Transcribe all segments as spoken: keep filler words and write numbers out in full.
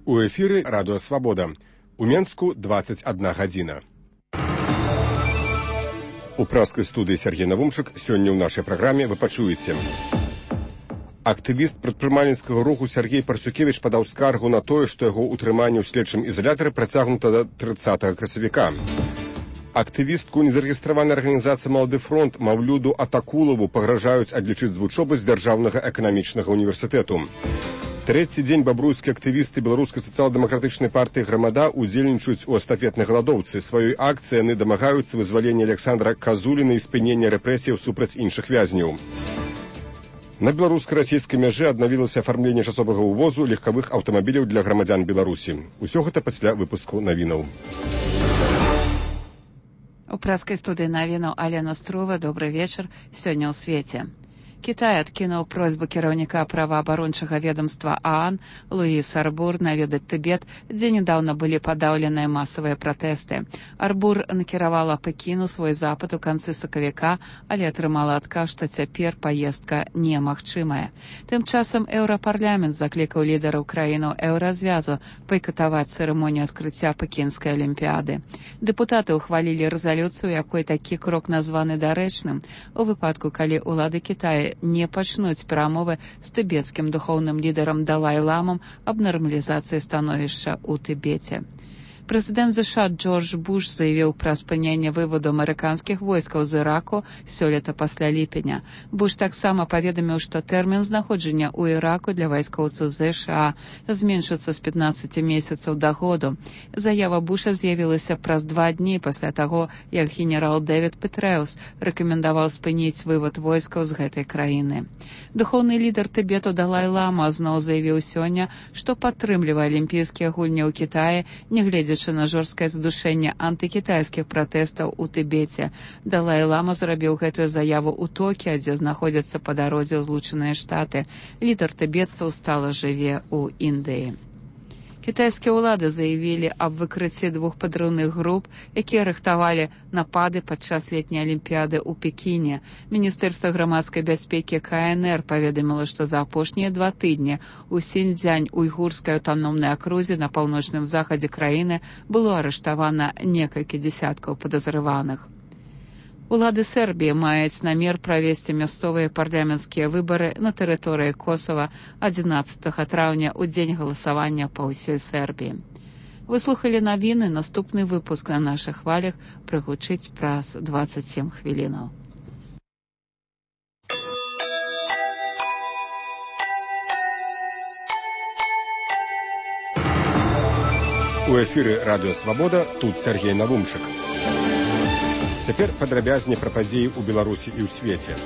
У эфіры Радыё Свабода. У Менску двадцать одна гадзіна. У праскай студыі Сергей Навумчык сёння ў нашай праграме вы пачуеце. Актывіст прадпрымальніцкага руху Сергей Парсюкевіч падаў скаргу на тое, што яго ўтрыманне ў следчым ізалятары працягнута да трыццатага красавіка. Актывістку незарэгістраванай арганізацыі «Малады фронт» Маўлюду Атакулаву пагражаюць адлічыць з вучобы з дзяржаўнага эканамічнага універсітэту. Трэці дзень бабруйскія актывісты беларускай сацыял-дэмакратычнай партыі «Грамада» удзельнічаюць у эстафетнай галадоўцы. Сваёй акцыяй яны дамагаюцца вызвалення Александра Казуліна і спынення рэпрэсіяў супраць іншых вязняў. На беларуска-расійскай мяжы аднавілася афармленне часовага ўвозу легкавых аўтамабіляў для грамадзян Беларусі. Усё гэта пасля выпуску навінаў. У праскай студыі навінаў Алена Струва. Добры вечар. Сёння ў свеце. Кітай адкінуў просьбу кіраўніка праваабарончага ведамства ААН Луіс Арбур наведаць Тыбет, дзе нядаўна былі падаўленыя масавыя пратэсты. Арбур накіравала Пекіну свой запыт у канцы сакавіка, але атрымала адказ, што цяпер паездка немагчымая. Тым часам еўрапарламент заклікаў лідараў краінаў еўразвязу байкатаваць цырымонію адкрыцця пекінскай алімпіяды. Дэпутаты ўхвалілі рэзалюцыю, якой такі крок названы дарэчным, у выпадку, калі ўлады Кітая не пачнуць перамовы з тыбецкім духоўным лідарам Далай-ламам аб нармалізацыі становішча ў Тыбеце. Прэзідэнт ЗША Джордж Буш заявіў пра спыненне выводу амерыканскіх войскаў з Іраку сёлета пасля ліпеня. Буш таксама паведаміў, што тэрмін знаходжання ў Іраку для вайскоўцаў ЗША зменшыцца з пятнаццаці месяцаў да году. Заява Буша з'явілася праз два дні пасля таго, як генерал Дэвід Петрэус рэкамендаваў спыніць вывод войскаў з гэтай краіны. Духоўны лідар Тыбету Далай-лама зноў заявіў сёння, што падтрымлівае алімпійскія гульні ў Кітаі, нягледзячы на жорсткае задушэнне антыкітайскіх пратэстаў у Тыбеце. Далай-лама зрабіў гэтую заяву ў Токіа, дзе знаходзяцца па дарозе ў Злучаныя Штаты. Лідар тыбетцаў стала жыве ў Індыі. Кітайскія ўлады заявілі аб выкрыцці двух падрыўных груп, якія рыхтавалі напады падчас летняй алімпіяды ў Пекіне. Міністэрства грамадскай бяспекі КНР паведаміла, што за апошнія два тыдні ў Сіньцзянь уйгурскай аўтаномнай акрузе на паўночным захадзе краіны было арыштавана некалькі дзесяткаў падазраваных. Улады Сербіі маюць намер правесці мясцовыя парламенцкія выбары на тэрыторыі Косава адзінаццатага траўня ў дзень галасавання па ўсёй Сербіі. Вы слухалі навіны, наступны выпуск на нашых хвалях прагучыць праз дваццаць сем хвілінаў. У эфіры Радыё Свабода, тут Сергей Навумчык. Цяпер падрабязней пра падзеі ў Беларусі і ў свеце.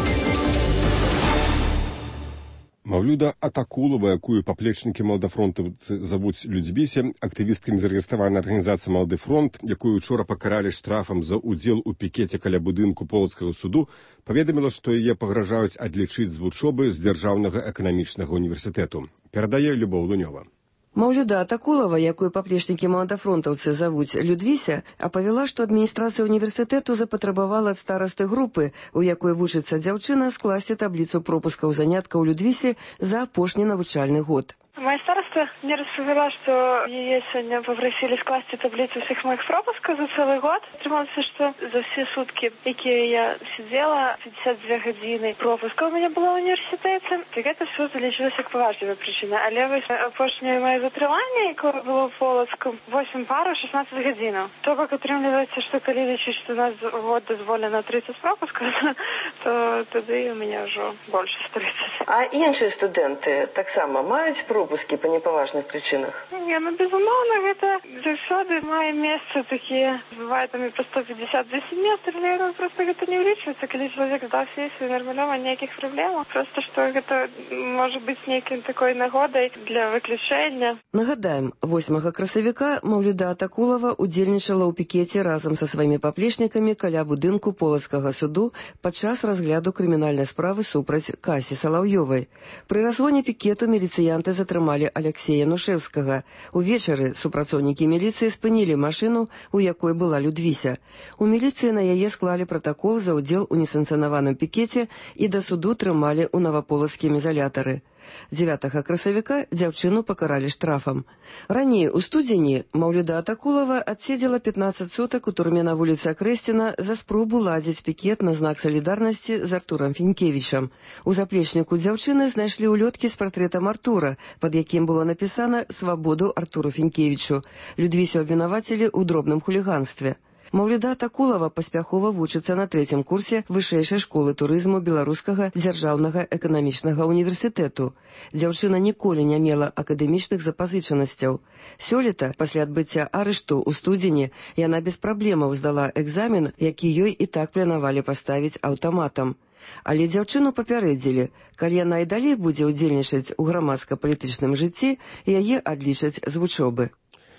Маўлюда Атакулава, якую паплечнікі маладафронтаўцы завуць Людзьбісе, актывістка незарэгістраванай арганізацыі «Малады фронт», якую учора пакаралі штрафам за ўдзел у пікеце каля будынку Полацкага суду, паведаміла, што яе пагражаюць адлічыць з вучобы з дзяржаўнага эканамічнага універсітэту. Перадае Любоў Лунёва. Маўлюда Атакулава, якую паплечнікі маладафронтаўцы завуць Людвіся, апавяла, што адміністрацыя універсітэту запатрабавала ад старасты групы, у якой вучыцца дзяўчына, скласці табліцу пропускаў заняткаў Людвісе за апошні навучальны год. Моя староста мне рассказала, что ее сегодня попросили скласти таблицу всех моих пропусков за целый год. Оказалось, что за все сутки, которые я сидела, пятьдесят две годины пропуска у меня было в университете. Так это все залечилось как поважливая причина. А левое опошнее мое затрывание, которое было в Полоцком, восемь пар, шестнадцать годин. То, как отрымливается, что коли лечить, что у нас год дозволено тридцать пропусков, то тогда и у меня уже больше тридцать. А іншыя студенты так само маюць пропуски по непаважных причинах? Не, ну безумоўна, гэта заўсёды мае месца такія, бывае там і по сто пятьдесят за семестр, але ну, просто гэта не ўлічваецца, калі чалавек здаў сесію нармалёва, ніякіх праблемаў. Просто што гэта можа быць нейкай такой нагодай для выключэння. Нагадаем, восьмага красавіка Маўлюда Атакулава удзельнічала ў пікеце разам са сваімі паплечнікамі каля будынку Полацкага суду падчас разгляду крымінальнай справы супраць Касі Салаўёвай. Пры разгоне пікету міліцыянты затрымалі Алексея Нушэўскага. Увечары супрацоўнікі міліцыі спынілі машыну, у якой была Людвіся. У міліцыі на яе склалі пратакол за ўдзел у несанкцыянаваным пікеце і да суду трымалі ў наваполацкім ізалятары. дзевятага красавіка дзяўчыну пакаралі штрафам. Раней у студзені Маўлюда Атакулава адседзела пятнаццаць сутак у турме на вуліцы Акрэсціна за спробу ладзіць пікет на знак салідарнасці з Артурам Фінкевічам. У заплечніку дзяўчыны знайшлі ўлёткі з партрэтам Артура, пад якім было напісана «Свабоду Артуру Фінкевічу». Людвісю абвінавацілі ў дробным хуліганстве. Маўлюда Атакулава паспяхова вучыцца на трэцім курсе вышэйшай школы турызму Беларускага дзяржаўнага эканамічнага універсітэту. Дзяўчына ніколі не мела акадэмічных запазычанасцяў. Сёлета, пасля адбыцця арышту ў студзені, яна без праблемаў здала экзамен, які ёй і так планавалі паставіць аўтаматам. Але дзяўчыну папярэдзілі, калі яна і далей будзе ўдзельнічаць у грамадска-палітычным жыцці, яе адлічаць з вучобы.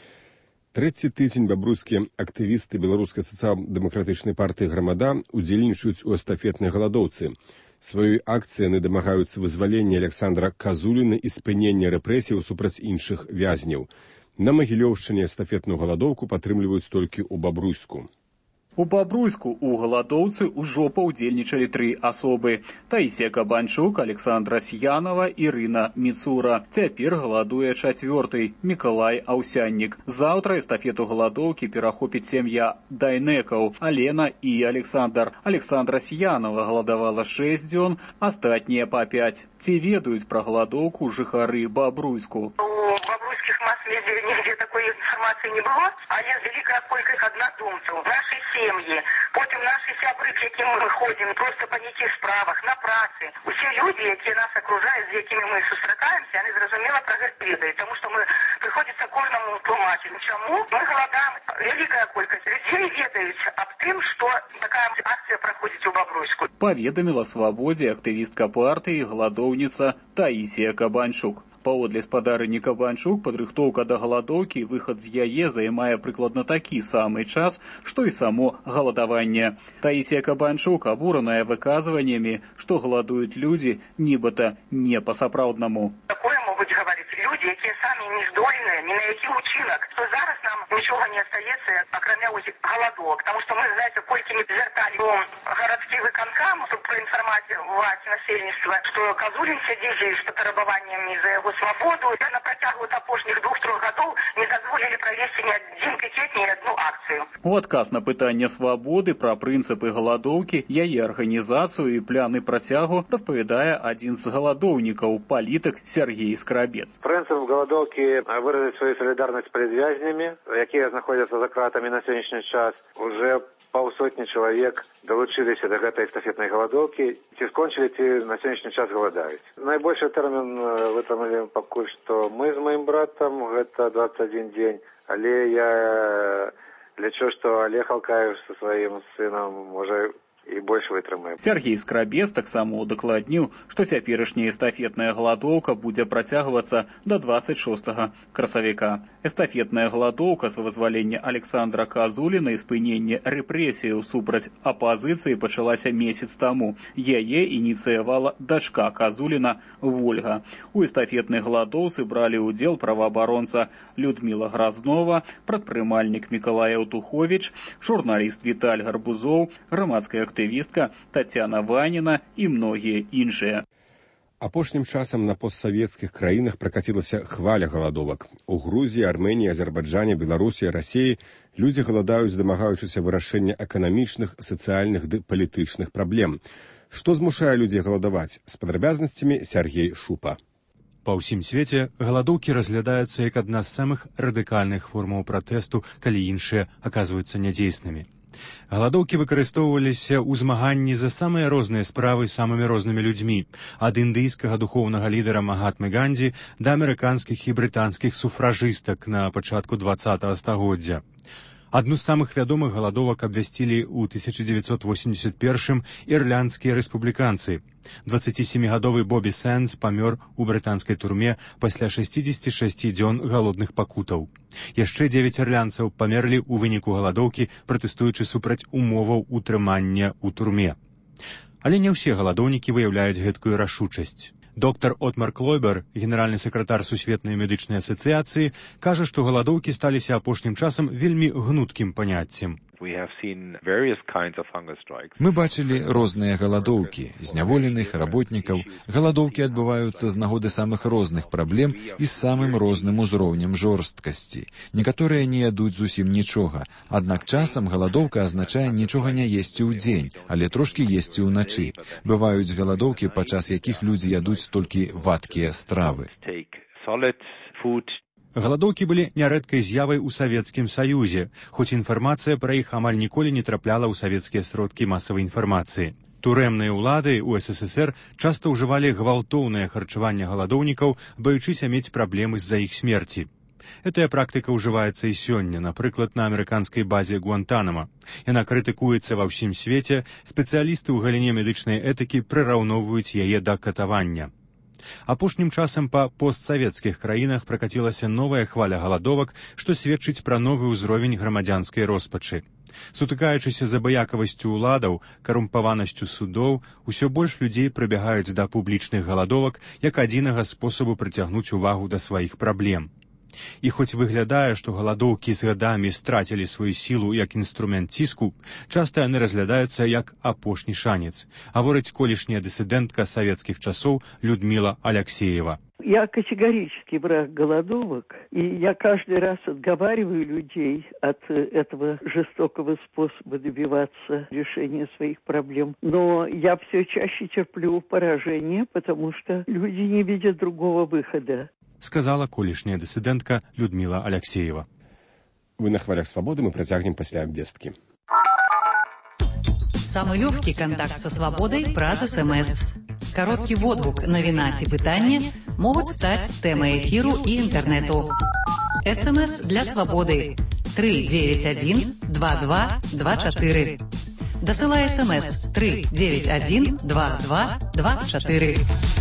Трэці тыдзень бабруйскія актывісты беларускай сацыял-дэмакратычнай партыі «Грамада» удзельнічаюць у эстафетнай галадоўцы. Сваёй акцыяй яны дамагаюцца вызвалення Александра Казуліна і спынення рэпрэсіяў супраць іншых вязняў. На Магілёўшчыне эстафетную галадоўку падтрымліваюць толькі ў Бабруйску. У Бабруйску у галадоўцы ўжо паўдзельнічалі тры асобы. Таісія Кабанчук, Александра Сьянова, Ірына Міцура. Цяпер галадуе чацвёрты Мікалай Аўсяннік. Заўтра эстафету галадоўкі перахопіць сям'я Дайнекаў, Алена і Александр. Александра Сьянова галадавала шэсць дзён, астатнія па пяць. Ці ведаюць пра галадоўку жыхары Бабруйску? У бабруйскіх мас-медыа нігде такой інфармацыі не было, але вялікая колькасць аднадумцаў. Нашы сем'і, потым нашы сябры, з якімі мы ходзім, проста па нейкіх справах, на працы. Усе людзі, якія нас акружаюць, з якімі мы сустракаемся, яны зразумела пра гэта ведаюць, таму што мы прыходзіцца кожнаму тлумачыць. Чаму мы галадаем? Вялікая колькасць людзей ведаюць аб тым, што такая акцыя праходзіць у Бабруйску. Паведаміла «Свабодзе» актывістка партыі галадоўніца Таісія Кабанчук. Паводле спадарыні Кабанчук, падрыхтоўка да галадоўкі і выхад з яе займае прыкладна такі самы час, што і само галадаванне. Таісія Кабанчук абураная выказваннямі, што галадуюць людзі, нібыта не па-сапраўднаму. Такое могуць гаварыць людзі, якія самі не здольныя ні на які ўчынак, што зараз нам нічога не астаецца, акрамя галадовак, таму што мы, знаеце, колькі не звярталі у гарадскі выканкам, каб праінфармаваць насельніцтва, што Казулін сядзіць з патрабаваннямі за яго свабоду, і на працягу апошніх двух-трох гадоў не дазволілі правесці ні адзін пікет, ні адну акцыю. У адказ на пытанне «Свабоды» пра прынцыпы галадоўкі, яе арганізацыю і пляны працягу распавядае адзін з галадоўнікаў, палітык Сергей Скрабец. Прынцып галадоўкі выразіць сваю салідарнасць перад вязнямі, якія знаходзяцца за кратамі на сённяшні час. Уже паўсотні чалавек далучыліся да гэтай эстафетнай галадоўкі, ці скончылі, ці на сённяшні час галадаюць. Найбольшы тэрмін вытрымалі пакуль што мы з маім братам, гэта дваццаць адзін дзень, але я лічу, што Олег Алкаев са сваім сынам можа і больш вытрымаем. Сергей Скрабец таксама удакладніў, што цяперашняя эстафетная галадоўка будзе працягвацца да дваццаць шостага красавіка. Эстафетная галадоўка з вызвалення Александра Казуліна і спынення рэпрэсіяў супраць апазіцыі пачалася месяц таму. Яе ініцыявала дачка Казуліна Вольга. У эстафетнай галадоўцы бралі ўдзел праваабаронца Людміла Гразнова, прадпрымальнік Мікалай Аўтуховіч, журналіст Віталь Гарбузоў, грамадская актывістка Тацяна Ваніна і многія іншыя. Апошнім часам на постсавецкіх краінах пракацілася хваля галадовак. У Грузіі, Арменіі, Азербайджане, Беларусі, Расіі людзі галадаюць, дамагаючыся вырашэння эканамічных, сацыяльных ды палітычных праблем. Што змушае людзей галадаваць? З падрабязнасцямі Сергей Шупа. Па ўсім свеце галадоўкі разглядаюцца як адна з самых радыкальных формаў пратэсту, калі іншыя аказваюцца нядзейснымі. Галадоўкі выкарыстоўваліся ў змаганні за самыя розныя справы самымі рознымі людзьмі, ад індыйскага духоўнага лідара Магатмы Гандзі да амерыканскіх і брытанскіх суфражыстак на пачатку дваццатага стагоддзя. Адну з самых вядомых галадовак абвясцілі ў тысяча дзевяцьсот восемьдесят першым ірландскія рэспубліканцы. дваццацісемігадовы Бобі Сэндз памёр у брытанскай турме пасля шэсцідзесяці шасці дзён галодных пакутаў. Яшчэ дзевяць ірландцаў памерлі ў выніку галадоўкі, пратэстуючы супраць умоваў утрымання ў турме. Але не ўсе галадоўнікі выяўляюць гэткую рашучасць. Доктор Отмар Клойбер, генеральны сакратар Сусветнай медычнай асацыяцыі, кажа, што галадоўкі сталіся апошнім часам вельмі гнуткім паняццем. Мы бачылі розныя галадоўкі, зняволеных работнікаў. Галадоўкі адбываюцца з нагоды самых розных праблем і з самым розным узроўнем жорсткасці. Некаторыя не ядуць зусім нічога, аднак часам галадоўка азначае нічога не есці ў дзень, але трошкі есці ўначы. Бываюць галадоўкі, падчас якіх людзі ядуць толькі вадкія стравы. Галадоўкі былі нярэдкай з'явай у Савецкім Саюзе, хоць інфармацыя пра іх амаль ніколі не трапляла ў савецкія сродкі масавай інфармацыі. Турэмныя ўлады ў эс эс эс эр часта ўжывалі гвалтоўнае харчаванне галадоўнікаў, баючыся мець праблемы з-за іх смерці. Гэтая практыка ўжываецца і сёння, напрыклад, на амерыканскай базе Гуантанама. Яна крытыкуецца ва ўсім свеце, спецыялісты ў галіне медычнай этыкі прыраўноўваюць яе да катавання. Апошнім часам па постсавецкіх краінах пракацілася новая хваля галадовак, што сведчыць пра новы ўзровень грамадзянскай роспачы. Сутыкаючыся з абыякавасцю ўладаў, карумпаванасцю судоў, усё больш людзей прыбягаюць да публічных галадовак як адзінага спосабу прыцягнуць увагу да сваіх праблем. І хоць выглядае, што галадоўкі з гадамі страцілі сваю сілу як інструмент ціску, часта яны разглядаюцца як апошні шанец, гаворыць колішняя дысідэнтка савецкіх часоў Людмила Алексеева. Я категорический враг голодовок, и я каждый раз отговариваю людей от этого жестокого способа добиваться решения своих проблем. Но я все чаще терплю поражение, потому что люди не видят другого выхода. Сказала колішняя дысідэнтка Людмила Алексеева. Вы на хвалях свободы, мы протягнем после обвестки. Самый легкий контакт со свободой праз СМС. Короткий водгук навіна ці пытання могуць стаць тэмай эфіру і інтэрнэту. СМС для свободы три девять один два два два четыре. Дасылай СМС три девять один два два два четыре.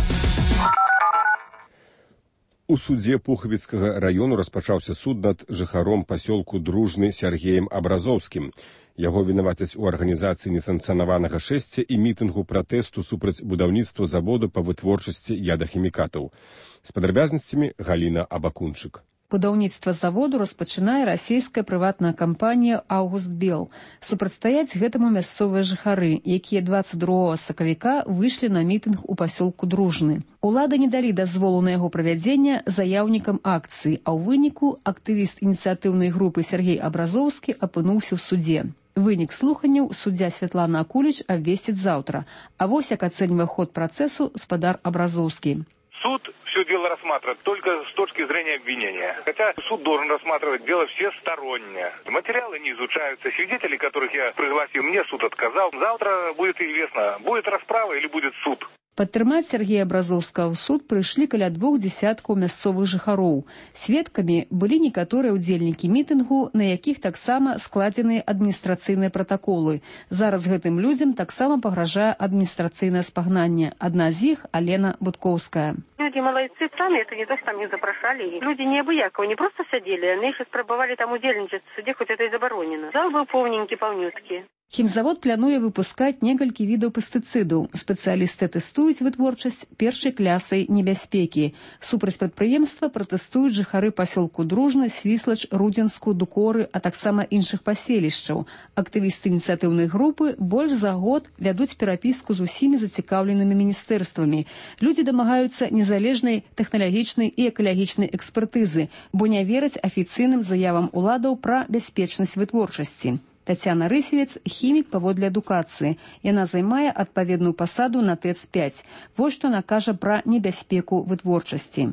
У судзе Пухавіцкага району распачаўся суд над жыхаром пасёлку Дружны Сергеем Абразоўскім. Яго вінавацяць у арганізацыі несанкцыянаванага шэсця і мітынгу пратэсту супраць будаўніцтва заводу па вытворчасці ядахімікатаў. З падрабязнасцямі Галіна Абакунчык. Будаўніцтва заводу распачынае расійская прыватная кампанія «Аўгуст Бел». Супрацьстаяць гэтаму мясцовыя жыхары, якія дваццаць другога сакавіка выйшлі на мітынг у пасёлку Дружны. Улады не далі дазволу на яго правядзення заяўнікам акцыі, а ў выніку актывіст ініцыятыўнай групы Сергей Абразоўскі апынуўся ў судзе. Вынік слуханняў суддзя Святлана Акуліч абвесціць заўтра. А вось як ацэньвае ход працэсу спадар Абразоўскі. Суд все дело рассматривает только с точки зрения обвинения. Хотя суд должен рассматривать дело всесторонне. Материалы не изучаются. Свидетелей, которых я пригласил, мне суд отказал. Завтра будет известно, будет расправа или будет суд. Падтрымаць Сергея Абразоўскага ў суд прыйшлі каля двух дзясяткаў мясцовых жыхароў. Сведкамі былі некаторыя ўдзельнікі мітынгу, на якіх таксама складзеныя адміністрацыйныя пратаколы. Зараз гэтым людзям таксама пагражае адміністрацыйнае спагнанне. Адна з іх – Алена Будкоўская. Люди молодцы сами, это не то, что там их запрошали. Люди необыяковые, не просто сидели, они еще пробовали там удельничать в суде, хоть это и заборонено. Зал был полненький, полнютки. Хімзавод плануе выпускаць некалькі відаў пестыцыдаў. Спецыялісты тэстуюць вытворчасць першай клясай небяспекі. Супраць прадпрыемства пратэстуюць жыхары пасёлку Дружны, Свіслач, Рудзенску, Дукоры, а таксама іншых паселішчаў. Актывісты ініцыятыўнай групы больш за год вядуць перапіску з усімі зацікаўленымі міністэрствамі. Людзі дамагаюцца незалежнай тэхналагічнай і экалагічнай экспертызы, бо не вераць афіцыйным заявам уладаў пра бяспечнасць вытворчасці. Тацяна Рысевец – хімік паводле адукацыі. Яна займае адпаведную пасаду на ТЭЦ пять. Вось што накажа пра небяспеку вытворчасці.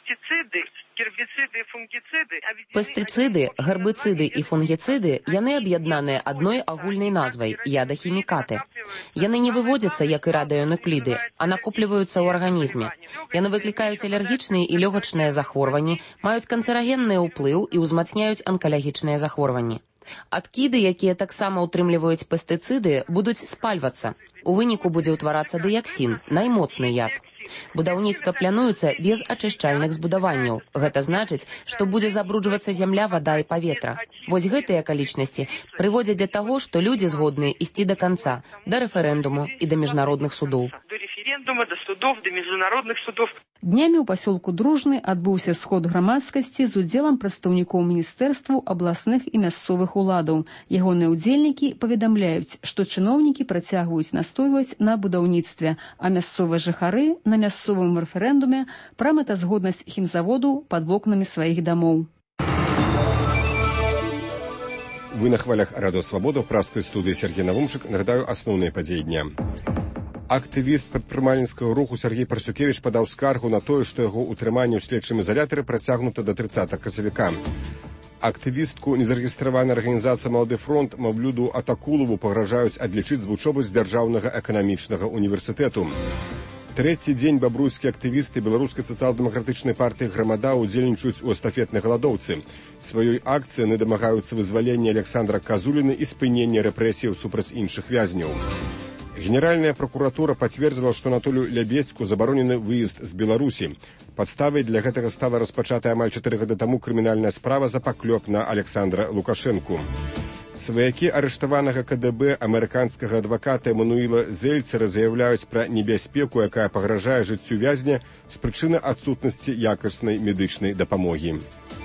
Пестыцыды, гербіцыды і фунгіцыды, яны аб'яднаныя адной агульнай назвай – ядахімікаты. Яны не выводзяцца, як і радыёнукліды, а накопліваюцца ў арганізме. Яны выклікаюць алергічныя і лёгачныя захворванні, маюць канцэрагенны ўплыў і ўзмацняюць анкалагічныя захворванні. Адкіды, якія таксама ўтрымліваюць пестыцыды, будуць спальвацца. У выніку будзе ўтварацца дыяксін, наймоцны яд. Будаўніцтва плануецца без ачышчальных збудаванняў. Гэта значыць, што будзе забруджвацца зямля, вада і паветра. Вось гэтыя акалічнасці прыводзяць да таго, што людзі згодныя ісці да канца, да рэферэндуму і да міжнародных судоў. рэферэндума, да судов, да міжнародных судов. Днямі ў пасёлку Дружны адбыўся сход грамадскасці з удзелам прадстаўнікоў міністэрстваў, абласных і мясцовых уладаў. Ягоныя ўдзельнікі паведамляюць, што чыноўнікі працягваюць настойваць на будаўніцтве, а мясцовыя жыхары на мясцовым рэферэндуме пра мэтазгоднасць хімзаводу пад вокнамі сваіх дамоў. Вы на хвалях Радио Свобода, в пражской студии Сергей Навумшик. Нагадаю, основные подеи дня. Актывіст прадпрымальніцкага руху Сергей Парсюкевіч падаў скаргу на тое, што яго ўтрыманне ў следчым ізалятары працягнута да трыццатага красавіка. Актывістку незарэгістраванай арганізацыі «Малады фронт» Маўлюду Атакулову пагражаюць адлічыць з вучобы з дзяржаўнага эканамічнага універсітэту. Трэці дзень бабруйскія актывісты беларускай сацыял-дэмакратычнай партыі «Грамада» удзельнічаюць у эстафетнай галадоўцы. Сваёй акцыі яны дамагаюцца вызвалення Александра Казуліны і спынення рэпрэсіяў супраць іншых вязняў. Генеральная прокуратура подтвердила, что Анатолию Лябедзьку забаронены выезд з Беларусі. Подставай для гэтага стала распачатая амаль чатыры гады таму крымінальная справа за паклёп на Александра Лукашэнку. Сваякі арыштаванага ка дэ бэ амерыканскага адваката Эмануіла Зельцера заяўляюць пра небяспеку, якая пагражае жыццю вязня з прычыны адсутнасці якаснай медычнай дапамогі.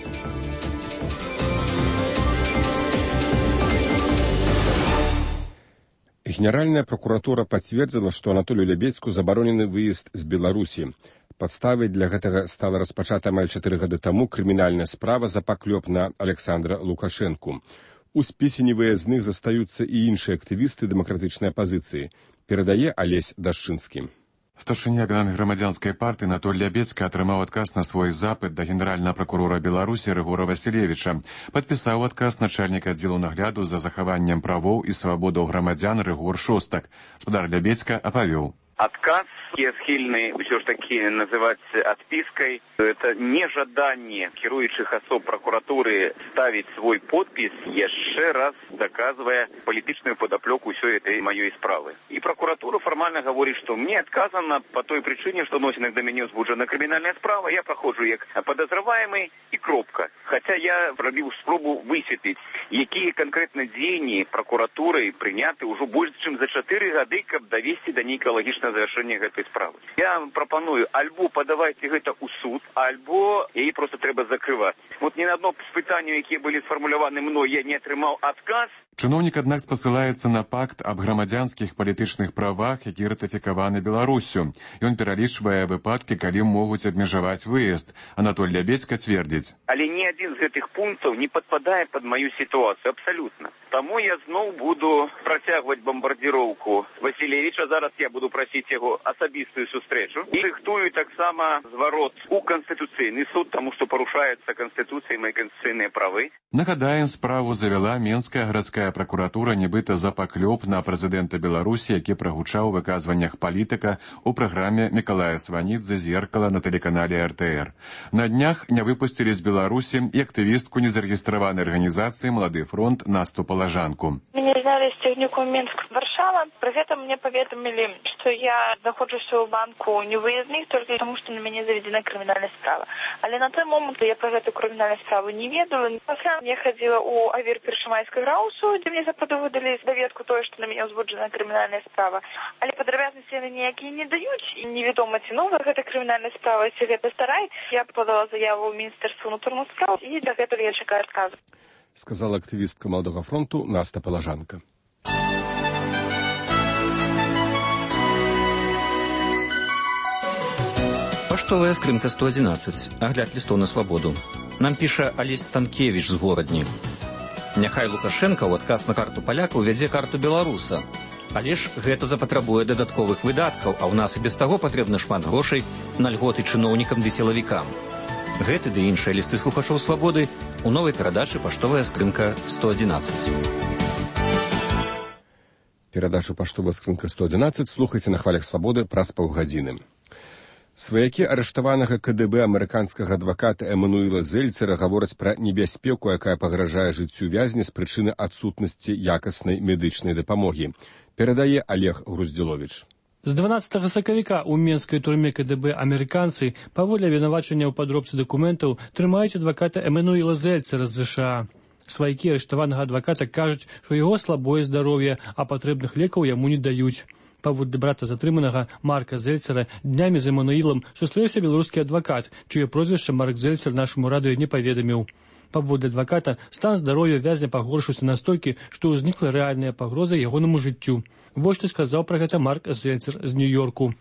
Генеральная прокуратура подтвердила, что Анатолию Лябедзьку забаронены выезд з Беларусі. Подставай для гэтага стала распачата амаль чатыры гады таму крымінальная справа за паклёп на Александра Лукашэнку. У спісе невыязных застаюцца і іншыя актывісты дэмакратычнай апазіцыі, перадае Алесь Дашчынскі. Старшыня грамадзянскай партыі Анатоль Лябедзька атрымаў адказ на свой запыт да генеральнага пракурора Беларусі Рыгора Васілевіча. Падпісаў адказ начальніка аддзелу нагляду за захаваннем правоў і свабодаў грамадзян Рыгор Шостак. Спадар Лябедзька апавёў. Отказ, я схильный все ж таки называть отпиской, это нежаданне кирующих особ прокуратуры ставить свой подпись, еще раз доказывая политическую подоплеку всей этой моей справы. И прокуратура формально говорит, что мне отказано по той причине, что носит до меня возбуждена криминальная справа, я прохожу как подозреваемый и кропка. Хотя я пробил спробу высветлить, какие конкретно деяния прокуратуры приняты уже больше, чем за четыре года, как довести до неэкологичного завершення гэтай справы. Я прапаную альбо падавайце гэта ў суд, альбо яе просто трэба закрываць. Вот ні на одно з пытанняў, якія былі сфармуляваны мной, я не атрымаў адказ. Чыноўнік, аднак, спасылаецца на пакт аб грамадзянскіх палітычных правах, які ратыфікаваны Беларуссю. Ён пералічвае выпадкі, калі могуць абмежаваць выезд. Анатоль Лябедзька цвердзіць. Але ні адзін з гэтых пунктаў не падпадае пад маю сітуацыю, абсалютна. Таму я зноў буду працягваць бамбардзіроўку Васілевіча. Зараз я буду прасіць яго асабістую сустрэчу. І рыхтую таксама зварот у Канстытуцыйны суд, таму што парушаецца Канстытуцыя і мае канстытуцыйныя правы. Нагадаем, справу завяла Менская гарадская пракуратура нібыта за паклёп на прэзідэнта Беларусі, які прагучаў у выказваннях палітыка ў праграме Мікалая Сванідзе «Зеркала» на тэлеканале эр тэ эр. На днях не выпусцілі з Беларусі і актывістку незарэгістраванай арганізацыі «Малады фронт» Насту Палажанку. Мяне знялі з цягніком Мінск-Варшава. Пры гэтым мне паведамілі, што я знаходжуся ў банку невыездных толькі таму, што на мяне заведзена крымінальная справа. Але на той момант я пра гэту крымінальную справу не ведала. Пасля я хадзіла ў авір першамайскай раусу, дзе мне западу выдалі даведку тое, што на мяне ўзбуджана крымінальная справа. Але падрабязнасці яны ніякія не даюць, і невядома, ці новая гэта крымінальная справа, ці гэта старая. Я подала заяву ў Міністэрства ўнутраных спраў, і дагэтуль я чакаю адказу. Сказала актывістка Маладога фронту Наста Палажанка. Паштовая скрынка сто адзінаццаць. Агляд лістоў на свабоду. Нам піша Алесь Станкевіч з горадні. Няхай Лукашенка ў адказ на карту паляка ўвядзе карту беларуса. Але ж гэта запатрабуе дадатковых выдаткаў, а ў нас і без таго патрэбна шмат грошай на льготы чыноўнікам ды сілавікам. Гэты ды іншыя лісты слухачоў свабоды у новай перадачы «Паштовая скрынка сто адзінаццаць». Перадачу «Паштовая скрынка сто адзінаццаць» слухайце на хвалях свабоды праз паўгадзіны. Сваякі арыштаванага ка дэ бэ амерыканскага адваката Эмануіла Зельцера гавораць пра небяспеку, якая пагражае жыццю вязня з прычыны адсутнасці якаснай медычнай дапамогі. Перадае Олег Груздзіловіч. З дванаццатага сакавіка ў менскай турме ка дэ бэ амерыканцы паводле абвінавачання ў падробцы дакументаў трымаюць адваката Эмануіла Зельцера з зэ ша а. Сваякі арыштаванага адваката кажуць, што яго слабое здароўе, а патрэбных лекаў яму не даюць. Паводле брата затрыманага Марка Зельцера днямі з Эмануілам сустрэўся беларускі адвакат, чыё прозвішча Марк Зельцер нашаму радыё не паведаміў. Паводле адваката, стан здароўя вязня пагоршыўся настолькі, што ўзнікла рэальная пагроза ягонаму жыццю. Вось што сказаў пра гэта Марк Зельцер з Нью-Йорку.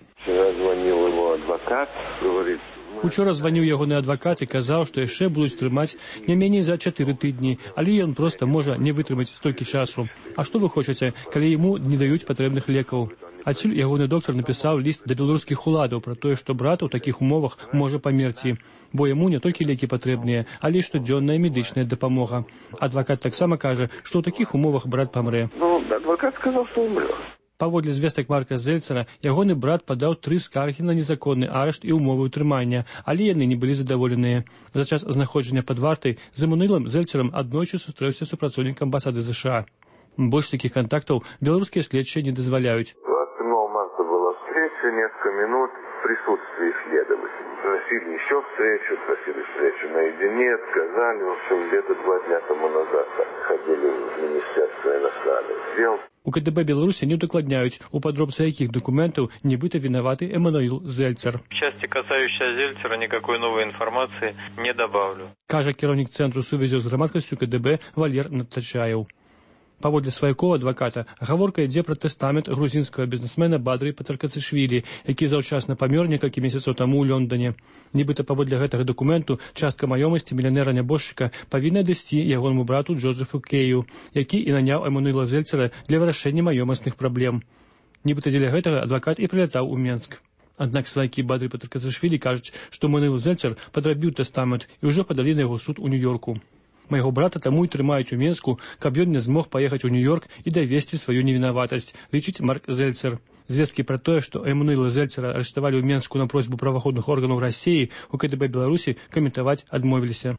Учора званіў ягоны адвакат і казаў, што яшчэ будуць трымаць не меней за чатыры тыдні, але ён проста можа не вытрымаць столькі часу. А што вы хочаце, калі яму не даюць патрэбных лекаў? Адсюль ягоны доктар напісаў ліст да беларускіх уладаў пра тое, што брат у такіх умовах можа памерці, бо яму не толькі лекі патрэбныя, але і штодзённая медычная дапамога. Адвакат таксама кажа, што ў такіх умовах брат памрэ. Ну, адвакат сказаў, што умрэ. Паводле звестак Марка Зельцера, ягоны брат падаў тры скаргі на незаконны арышт і ўмовы ўтрымання, але яны не былі задаволеныя. За час знаходжання пад вартай з Эмануілам Зельцерам аднойчы сустрэўся супрацоўнік амбасады США. Больш такіх кантактаў беларускія следчыя не дазваляюць. двадцать седьмого марта была встреча, несколько минут в присутствии следователей. Просили еще встречу, просили встречу наедине, отказали. В общем, где-то два дня тому назад ходили в Министерство иностранных дел. У КДБ Беларусі не удакладняюць, у падробцы якіх документаў нібыта вінаваты Эмануіл Зельцер. В части, касающейся Зельцера, никакой новой информации не добавлю. Кажа кіраўнік Цэнтру сувязі з грамадскасцю КДБ Валер Натачаев. Паводле сваякоў адваката, гаворка ідзе пра тэстамент грузінскага бізнесмена Бадры Пацаркацышвілі, які заўчасна памёр некалькі месяцаў таму ў Лондоне. Нібыта паводле гэтага дакументу частка маёмасці мільянера-нябожчыка павінна адысці ягонаму брату Джозефу Кею, які і наняў Эмануіла Зельцера для вырашэння маёмасных праблем. Нібыта дзеля гэтага адвакат і прылятаў у Менск. Аднак сваякі Бадры Пацаркацышвілі кажуць, што Эмануіл Зельцер падрабіў тэстамент і ўжо падалі на яго суд у Нью-Йорку. Майго брата таму і трымаюць у Менску, каб ён не змог паехаць у Нью-Йорк і давесці сваю невінаватасць, лічыць Марк Зельцер. Звесткі пра тое, што Эмануіла Зельцера арыштавалі ў Менску на просьбу праваахоўных органаў Расіі, у КДБ Беларусі каментаваць адмовіліся.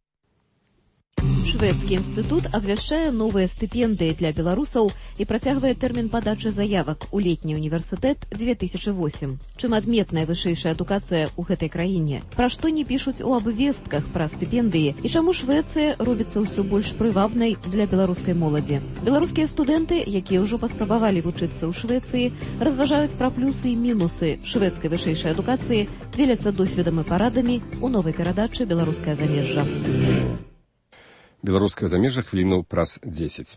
Шведскі інстытут абвяшчае новыя стыпендыі для беларусаў і працягвае тэрмін падачы заявак у летні універсітэт две тысячи восемь. Чым адметная вышэйшая адукацыя ў гэтай краіне? Пра што не пішуць у абвестках пра стыпендыі і чаму Швецыя робіцца ўсё больш прывабнай для беларускай моладзі? Беларускія студэнты, якія ўжо паспрабавалі вучыцца ў Швецыі, разважаюць пра плюсы і мінусы шведскай вышэйшай адукацыі, дзеляцца досведам і парадамі ў новай перадачы «Беларускае замежжа». Беларускае замежжа хвілінаў праз дзесяць.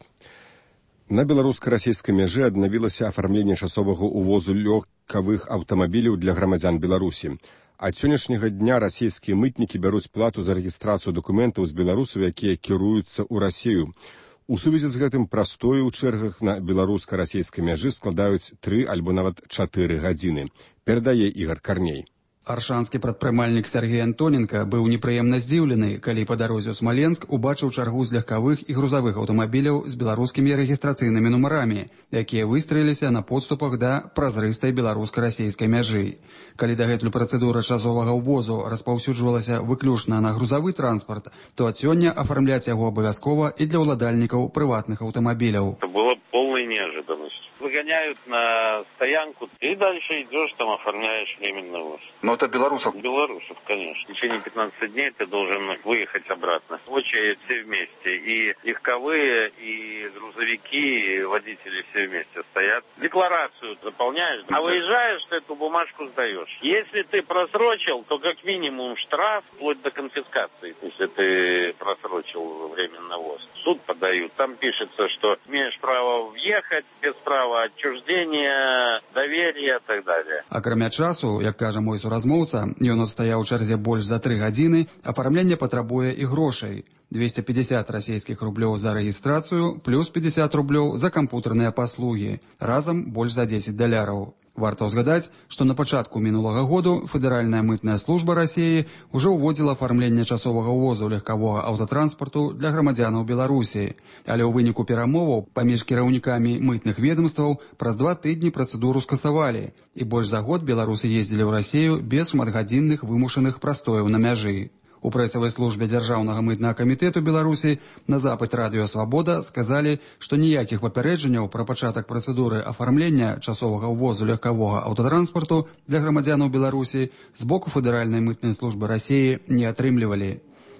На беларуска-расійскай мяжы аднавілася афармленне часовага ўвозу лёгкавых аўтамабіляў для грамадзян Беларусі. Ад сённяшняга дня расійскія мытнікі бяруць плату за рэгістрацыю дакументаў з беларусаў, якія кіруюцца ў Расію. У сувязі з гэтым прастоі ў чэргах на беларуска-расійскай мяжы складаюць тры альбо нават чатыры гадзіны. Перадае Ігар Карней. Аршанскі прадпрымальнік Сергей Антоненко быў непрыемна здзіўлены, калі па дарозе ў Смаленск убачыў чаргу з легкавых і грузавых аўтамабіляў з беларускімі рэгістрацыйнымі нумарамі, якія выстраіліся на подступах да празрыстай беларуска-расійскай мяжы. Калі дагэтуль працэдура часовага ўвозу распаўсюджвалася выключна на грузавы транспарт, то ад сёння афармляць яго абавязкова і для ўладальнікаў прыватных аўтамабіляў. Это было полной неожиданностью. Выгоняют на стоянку, и дальше идешь, там оформляешь временный ввоз. Но это белорусов? Белорусов, конечно. В течение пятнадцати дней ты должен выехать обратно. Очередь все вместе. И легковые, и грузовики, и водители все вместе стоят. Декларацию заполняешь, а выезжаешь, ты эту бумажку сдаешь. Если ты просрочил, то как минимум штраф, вплоть до конфискации, если ты просрочил временный ввоз. Суд подают, там пишется, что имеешь право въехать без права отчуждения, доверия и так далее. Акрамя часу, як кажа мой суразмоўца, ён адстаяў у чарзе больш за тры гадзіны, афармленне патрабуе і грошай. двести пятьдесят расійскіх рублёў за рэгістрацыю, плюс пятьдесят рублёў за кампутарныя паслугі. Разам больш за дзесяць даляраў. Варта ўзгадаць, што на пачатку мінулага году Федэральная мытная служба Расіі ўжо ўводзіла афармленне часовага ўвозу легкавога аўтатранспарту для грамадзянаў Беларусі. Але ў выніку перамоваў паміж кіраўнікамі мытных ведомстваў праз два тыдні працэдуру скасавалі, і больш за год беларусы ездзілі ў Расію без шматгадзінных вымушаных прастояў на мяжы. У прэсавай службе Дзяржаўнага мытнага камітэту Беларусі на запыт радыё «Свабода» сказалі, што ніякіх папярэджанняў пра пачатак працэдуры афармлення часовага ўвозу легкавога аўтатранспарту для грамадзянаў Беларусі з боку Федэральнай мытнай службы Расіі не атрымлівалі.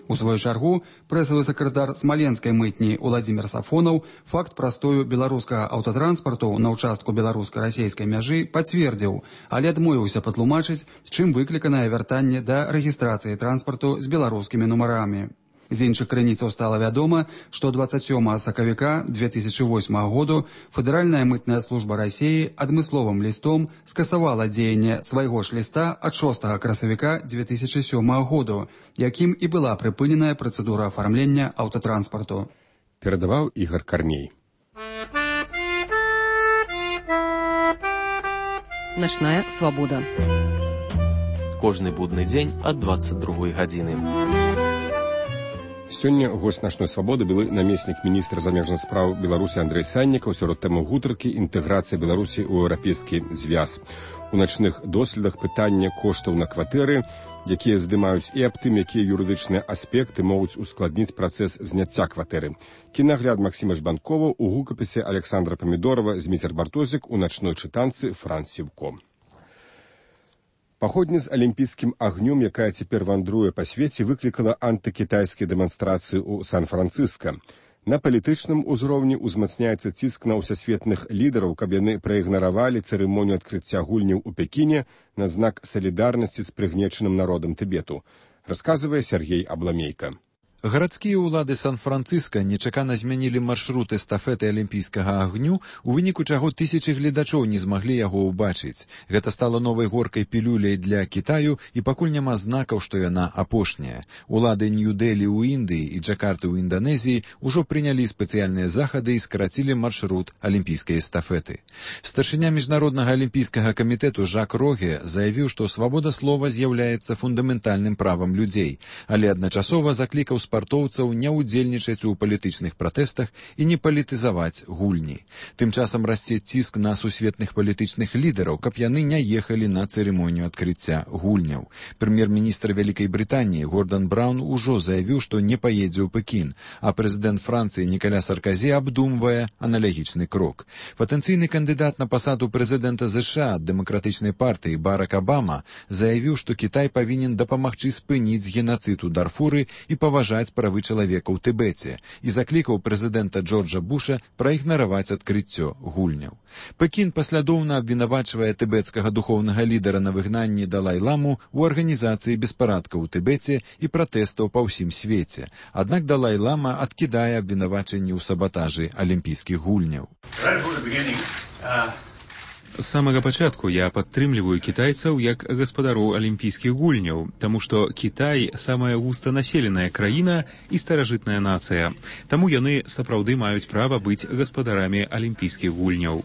У сваю чаргу прэсавы сакратар смаленскай мытні Уладзімір Сафонаў факт прастою беларускага аўтатранспарту на ўчастку беларуска-расейскай мяжы пацвердзіў, але адмовіўся патлумачыць, чым выкліканае вяртанне да рэгістрацыі транспарту з беларускімі нумарамі. З іншых крыніцаў стала вядома, што дваццаць сёмага сакавіка две тысячы восьмага году Федэральная мытная служба Расіі адмысловым лістом скасавала дзеянне свайго ж ліста ад шостага красавіка две тысячы сёмага году, якім і была прыпыненая працэдура афармлення аўтатранспарту. Перадаваў Ігор Карней. Начная свабода. Кожны будны дзень ад дваццаць другой гадзіны. Сёння гость нашной свабоды былы намеснік міністра замежных спраў Беларусі Андрэй Саннікаў сярод тэмы гутаркі інтэграцыя Беларусі ў еўрапейскі звяз. У начных доследах пытання коштаў на кватэры, якія здымаюць і аб тым, якія юрыдычныя аспекты могуць ускладніць працэс зняцця кватэры. Кінагляд Максіма Жбанкова у гукапісе Александра Памідорова, Зміцер Бартозік у начной чытанцы Фран Сівко. Паходня з алімпійскім агнём, якая цяпер вандруе па свеце, выклікала антыкітайскія дэманстрацыі ў Сан-Францыска. На палітычным узроўні ўзмацняецца ціск на ўсесветных лідараў, каб яны праігнаравалі цырымонію адкрыцця гульняў у Пекіне на знак салідарнасці з прыгнечаным народам Тыбету, расказвае Сергей Абламейка. Гарадскія ўлады Сан-Францыска нечакана змянілі маршрут эстафеты алімпійскага агню, у выніку чаго тысячы гледачоў не змаглі яго ўбачыць. Гэта стала новай горкай пілюляй для Кітаю, і пакуль няма знакаў, што яна апошняя. Улады Нью-Дэлі ў Індыі і Джакарты ў Інданезіі ўжо прынялі спецыяльныя захады і скарацілі маршрут алімпійскай эстафеты. Старшыня міжнароднага алімпійскага камітэту Жак Роге заявіў, што свабода слова з'яўляецца фундаментальным правам людзей, але адначасова заклікаў спартоўцаў не ўдзельнічаць у палітычных пратэстах і не палітызаваць гульні. Тым часам расце ціск на сусветных палітычных лідараў, каб яны не ехалі на цырымонію адкрыцця гульняў. Прэм'ер-міністр Вялікай Брытаніі Гордан Браўн ужо заявіў, што не паедзе ў Пекін, а прэзідэнт Францыі Нікаля Сарказі абдумвае аналагічны крок. Патэнцыйны кандыдат на пасаду прэзідэнта ЗША ад дэмакратычнай партыі Барак Абама заявіў, што Кітай павінен дапамагчы спыніць генацыд у Дарфуры і паважаць правы чалавека ў Тыбеце і заклікаў прэзідэнта Джорджа Буша праігнараваць адкрыццё гульняў. Пекін паслядоўна абвінавачвае тыбецкага духоўнага лідара на выгнанні Далай-ламу ў арганізацыі беспарадкаў у Тыбеце і пратэстаў па ўсім свеце. Аднак Далай-лама адкідае абвінавачанні ў сабатажы алімпійскіх гульняў. З самага пачатку я падтрымліваю кітайцаў як гаспадароў алімпійскіх гульняў, таму што Кітай самая густанаселеная краіна і старажытная нацыя. Таму яны сапраўды маюць права быць гаспадарамі алімпійскіх гульняў.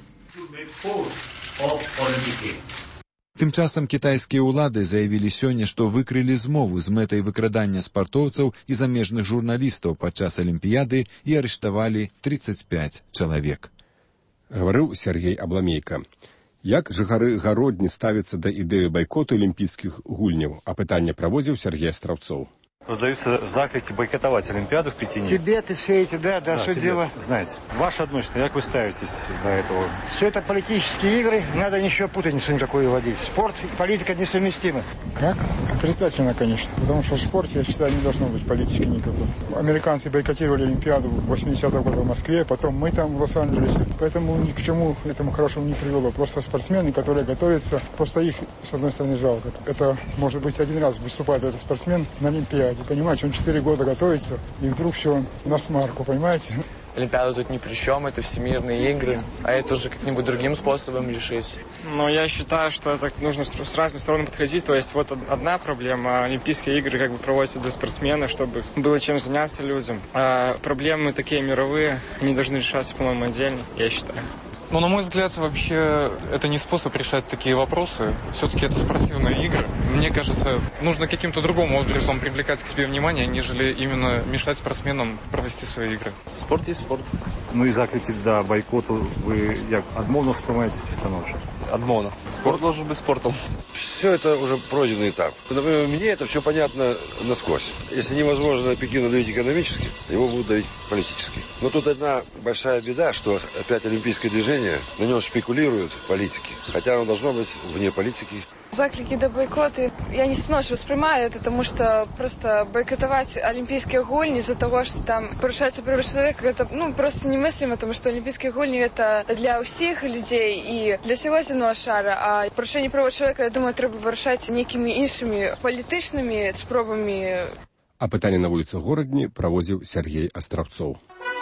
Тым часам кітайскія ўлады заявілі сёння, што выкрылі змову з мэтай выкрадання спартоўцаў і замежных журналістаў падчас алімпіяды і арыштавалі трыццаць пяць чалавек. Гаварыў Сергей Абламейка. Як жыхары Гародні ставяцца да ідэі байкоту алімпійскіх гульняў? А пытанне праводзіў Сергей Астравцоў. Раздаются заклики бойкотовать Олимпиаду в Пекине. Тибеты, все эти, да, да, да все Тибет. дело. Знаете, ваше отношение, как вы ставитесь до этого? Все это политические игры, надо ничего путаницу никакую вводить. Спорт и политика несовместимы. Как? Отрицательно, конечно. Потому что в спорте, я считаю, не должно быть политики никакой. Американцы бойкотировали Олимпиаду восьмидесятого года в Москве, потом мы там в Лос-Анджелесе. Поэтому ни к чему этому хорошему не привело. Просто спортсмены, которые готовятся, просто их, с одной стороны, жалко. Это, может быть, один раз выступает этот спортсмен на Олимпиаде. Понимаете, он четыре года готовится, и вдруг все на смарку, понимаете? Олимпиада тут ни при чем, это всемирные игры, а это уже как-нибудь другим способом решить. Но я считаю, что так нужно с разных сторон подходить. То есть вот одна проблема, Олимпийские игры как бы проводятся для спортсменов, чтобы было чем заняться людям. А проблемы такие мировые, они должны решаться, по-моему, отдельно, я считаю. Ну, на мой взгляд, вообще, это не способ решать такие вопросы. Все-таки это спортивные игры. Мне кажется, нужно каким-то другим образом привлекать к себе внимание, нежели именно мешать спортсменам провести свои игры. Спорт есть спорт. Ну и заклики до бойкоту вы як адмовно сприймаєте ці становища? Адмовно. Спорт должен быть спортом. Все это уже пройденный этап. Например, мне это все понятно насквозь. Если невозможно Пекину давить экономически, его будут давить политический. Но тут одна большая беда, что опять олимпийское движение, на нем спекулируют политики, хотя оно должно быть вне политики. Заклики до бойкоты я не сношу воспринимаю это, потому что просто бойкотовать Олимпийские гульни из-за того, что там порушаются права человека, это ну, просто немыслимо, потому что Олимпийские гульни это для всех людей и для всего земного шара, а порушение права человека, я думаю, треба вирішати некими іншими політичними спробами. А пытанне на вуліцах горадні правозіў Сергей Астравцоў.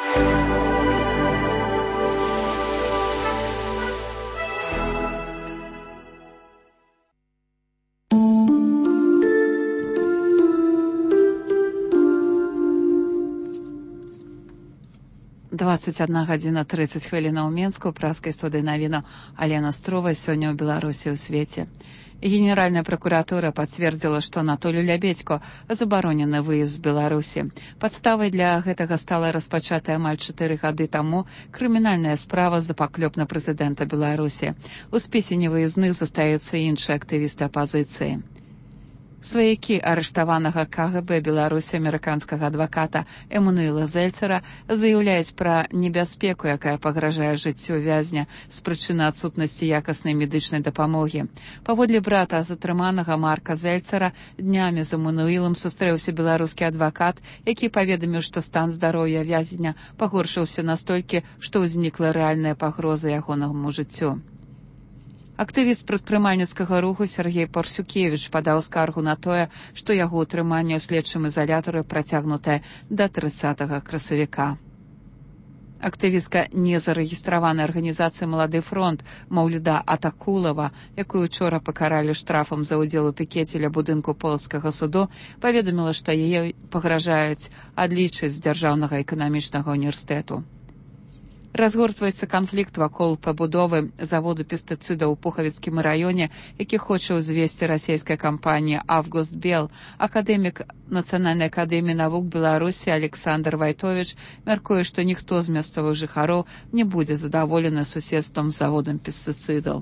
двадцать одна гадзіна тридцать хвілінаў у Менску, праскай студыі навіна Алена Строва сёння ў Беларусі ў свеце. Генеральная прокуратура пацвердзіла, што Анатолію Лябедзько забаронены выезд з Беларусі. Падставай для гэтага стала распачатая амаль чатыры гады таму крымінальная справа за паклёп на прэзідэнта Беларусі. У спісе невыездных застаюцца іншыя актывісты апазіцыі. Сваякі арыштаванага ка гэ бэ Беларусі амерыканскага адваката Эммануэла Зельцера заяўляюць пра небяспеку, якая пагражае жыццю вязня з прычыны адсутнасці якаснай медычнай дапамогі. Паводле брата затрыманага Марка Зельцера, днямі з Эммануэлам сустрэўся беларускі адвакат, які паведаміў, што стан здароўя вязня пагоршыўся настолькі, што ўзнікла рэальная пагроза ягонаму жыццю. Актывіст прадпрымальніцкага руху Сергей Парсюкевіч падаў скаргу на тое, што яго ўтрыманне ў следчым ізалятары працягнутае да трыццатага красавіка. Актывістка незарэгістраванай арганізацыі «Малады фронт» Маўлюда Атакулава, якую учора пакаралі штрафам за ўдзел у пікеце ля будынку полацкага суду, паведаміла, што яе пагражаюць адлічыць з дзяржаўнага эканамічнага універсітэту. Разгортваецца канфлікт вакол пабудовы заводу пестыцыдаў у Пухавіцкім раёне, які хоча ўзвесці расійская кампанія «Август Бел». Акадэмік Нацыянальнай акадэміі навук Беларусі Александр Вайтовіч мяркуе, што ніхто з мясцовых жыхароў не будзе задаволены суседствам з заводам пестыцыдаў.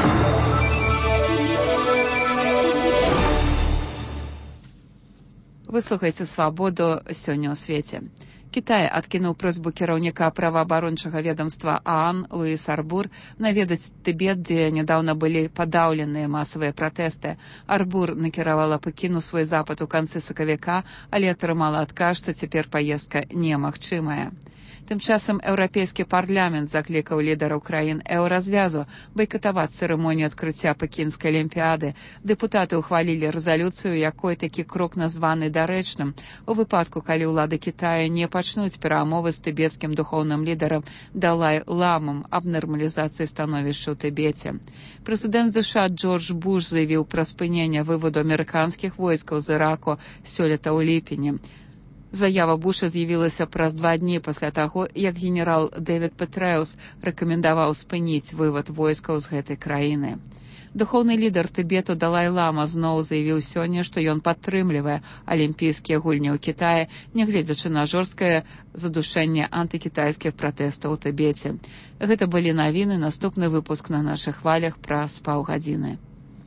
Выслухайце «Свабоду» сёння ў свеце. Кітай адкінуў просьбу кіраўніка праваабарончага ведомства ААН Луіс Арбур наведаць Тыбет, дзе нядаўна былі падаўленыя масавыя пратэсты. Арбур накіравала Пекіну свой запад у канцы сакавіка, але атрымала адказ, што цяпер паездка немагчымая. Тым часам еўрапейскі парламент заклікаў лідараў краін еўразвязу байкатаваць цырымонію адкрыцця Пекінскай алімпіяды. Дэпутаты ўхвалілі рэзалюцыю, якой такі крок названы дарэчным, у выпадку, калі ўлады Кітая не пачнуць перамовы з тыбецкім духоўным лідарам Далай-ламам аб нармалізацыі становішча ў Тыбеце. Прэзідэнт ЗША Джордж Буш заявіў пра спыненне выводу амерыканскіх войскаў з Іраку сёлета ў ліпені. Заява Буша з'явілася праз два дні пасля таго, як генерал Дэвід Петрэус рэкамендаваў спыніць вывад войскаў з гэтай краіны. Духоўны лідар Тыбету Далай-лама зноў заявіў сёння, што ён падтрымлівае алімпійскія гульні ў Кітаі, нягледзячы на жорсткае задушэнне антыкітайскіх пратэстаў у Тыбеце. Гэта былі навіны, наступны выпуск на нашых хвалях праз паўгадзіны.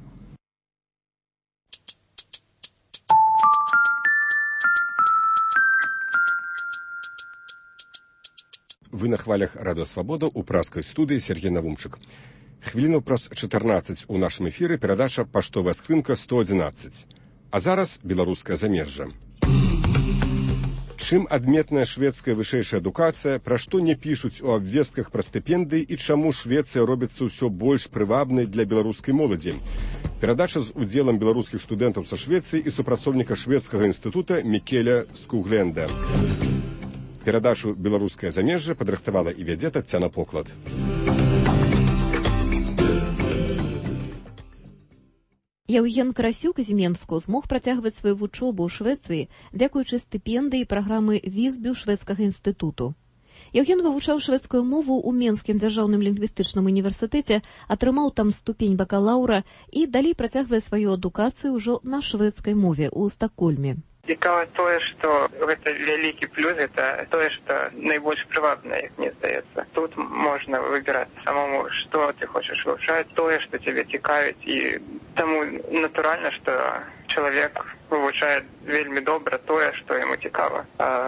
Вы на хвалях Радыё Свабода ў праскай студыі Сергей Навумчык. Хвіліну праз чатырнаццаць у нашым эфіры перадача «Паштовая скрынка сто адзінаццаць». А зараз беларускае замежжа. Чым адметная шведская вышэйшая адукацыя, пра што не пішуць у абвестках пра стыпендыі і чаму Швецыя робіцца ўсё больш прывабнай для беларускай моладзі. Перадача з удзелам беларускіх студэнтаў са Швецыі і супрацоўніка шведскага інстытута Мікеля Скугленда. Перадачу «Беларускае замежжа» падрыхтавала і вядзе Таццяна Поклад. Яўген Красюк з Менску змог працягваць сваю вучобу ў Швецыі дзякуючы стыпендыі праграмы Візбю шведскага інстытуту. Яўген вывучаў шведскую мову ў Менскім дзяржаўным лінгвістычным універсітэце, атрымаў там ступень бакалаўра і далей працягвае сваю адукацыю ўжо на шведскай мове ў Стакгольме. Цікава тое, што гэта вялікі плюс, гэта тое, што найбольш прывабнае, як мне здаецца. Тут можна выбіраць самому, што ты хочаш вывучаць, тое, што цябе цікавіць, і таму натуральна, што чалавек вывучае вельмі добра тое, што яму цікава. А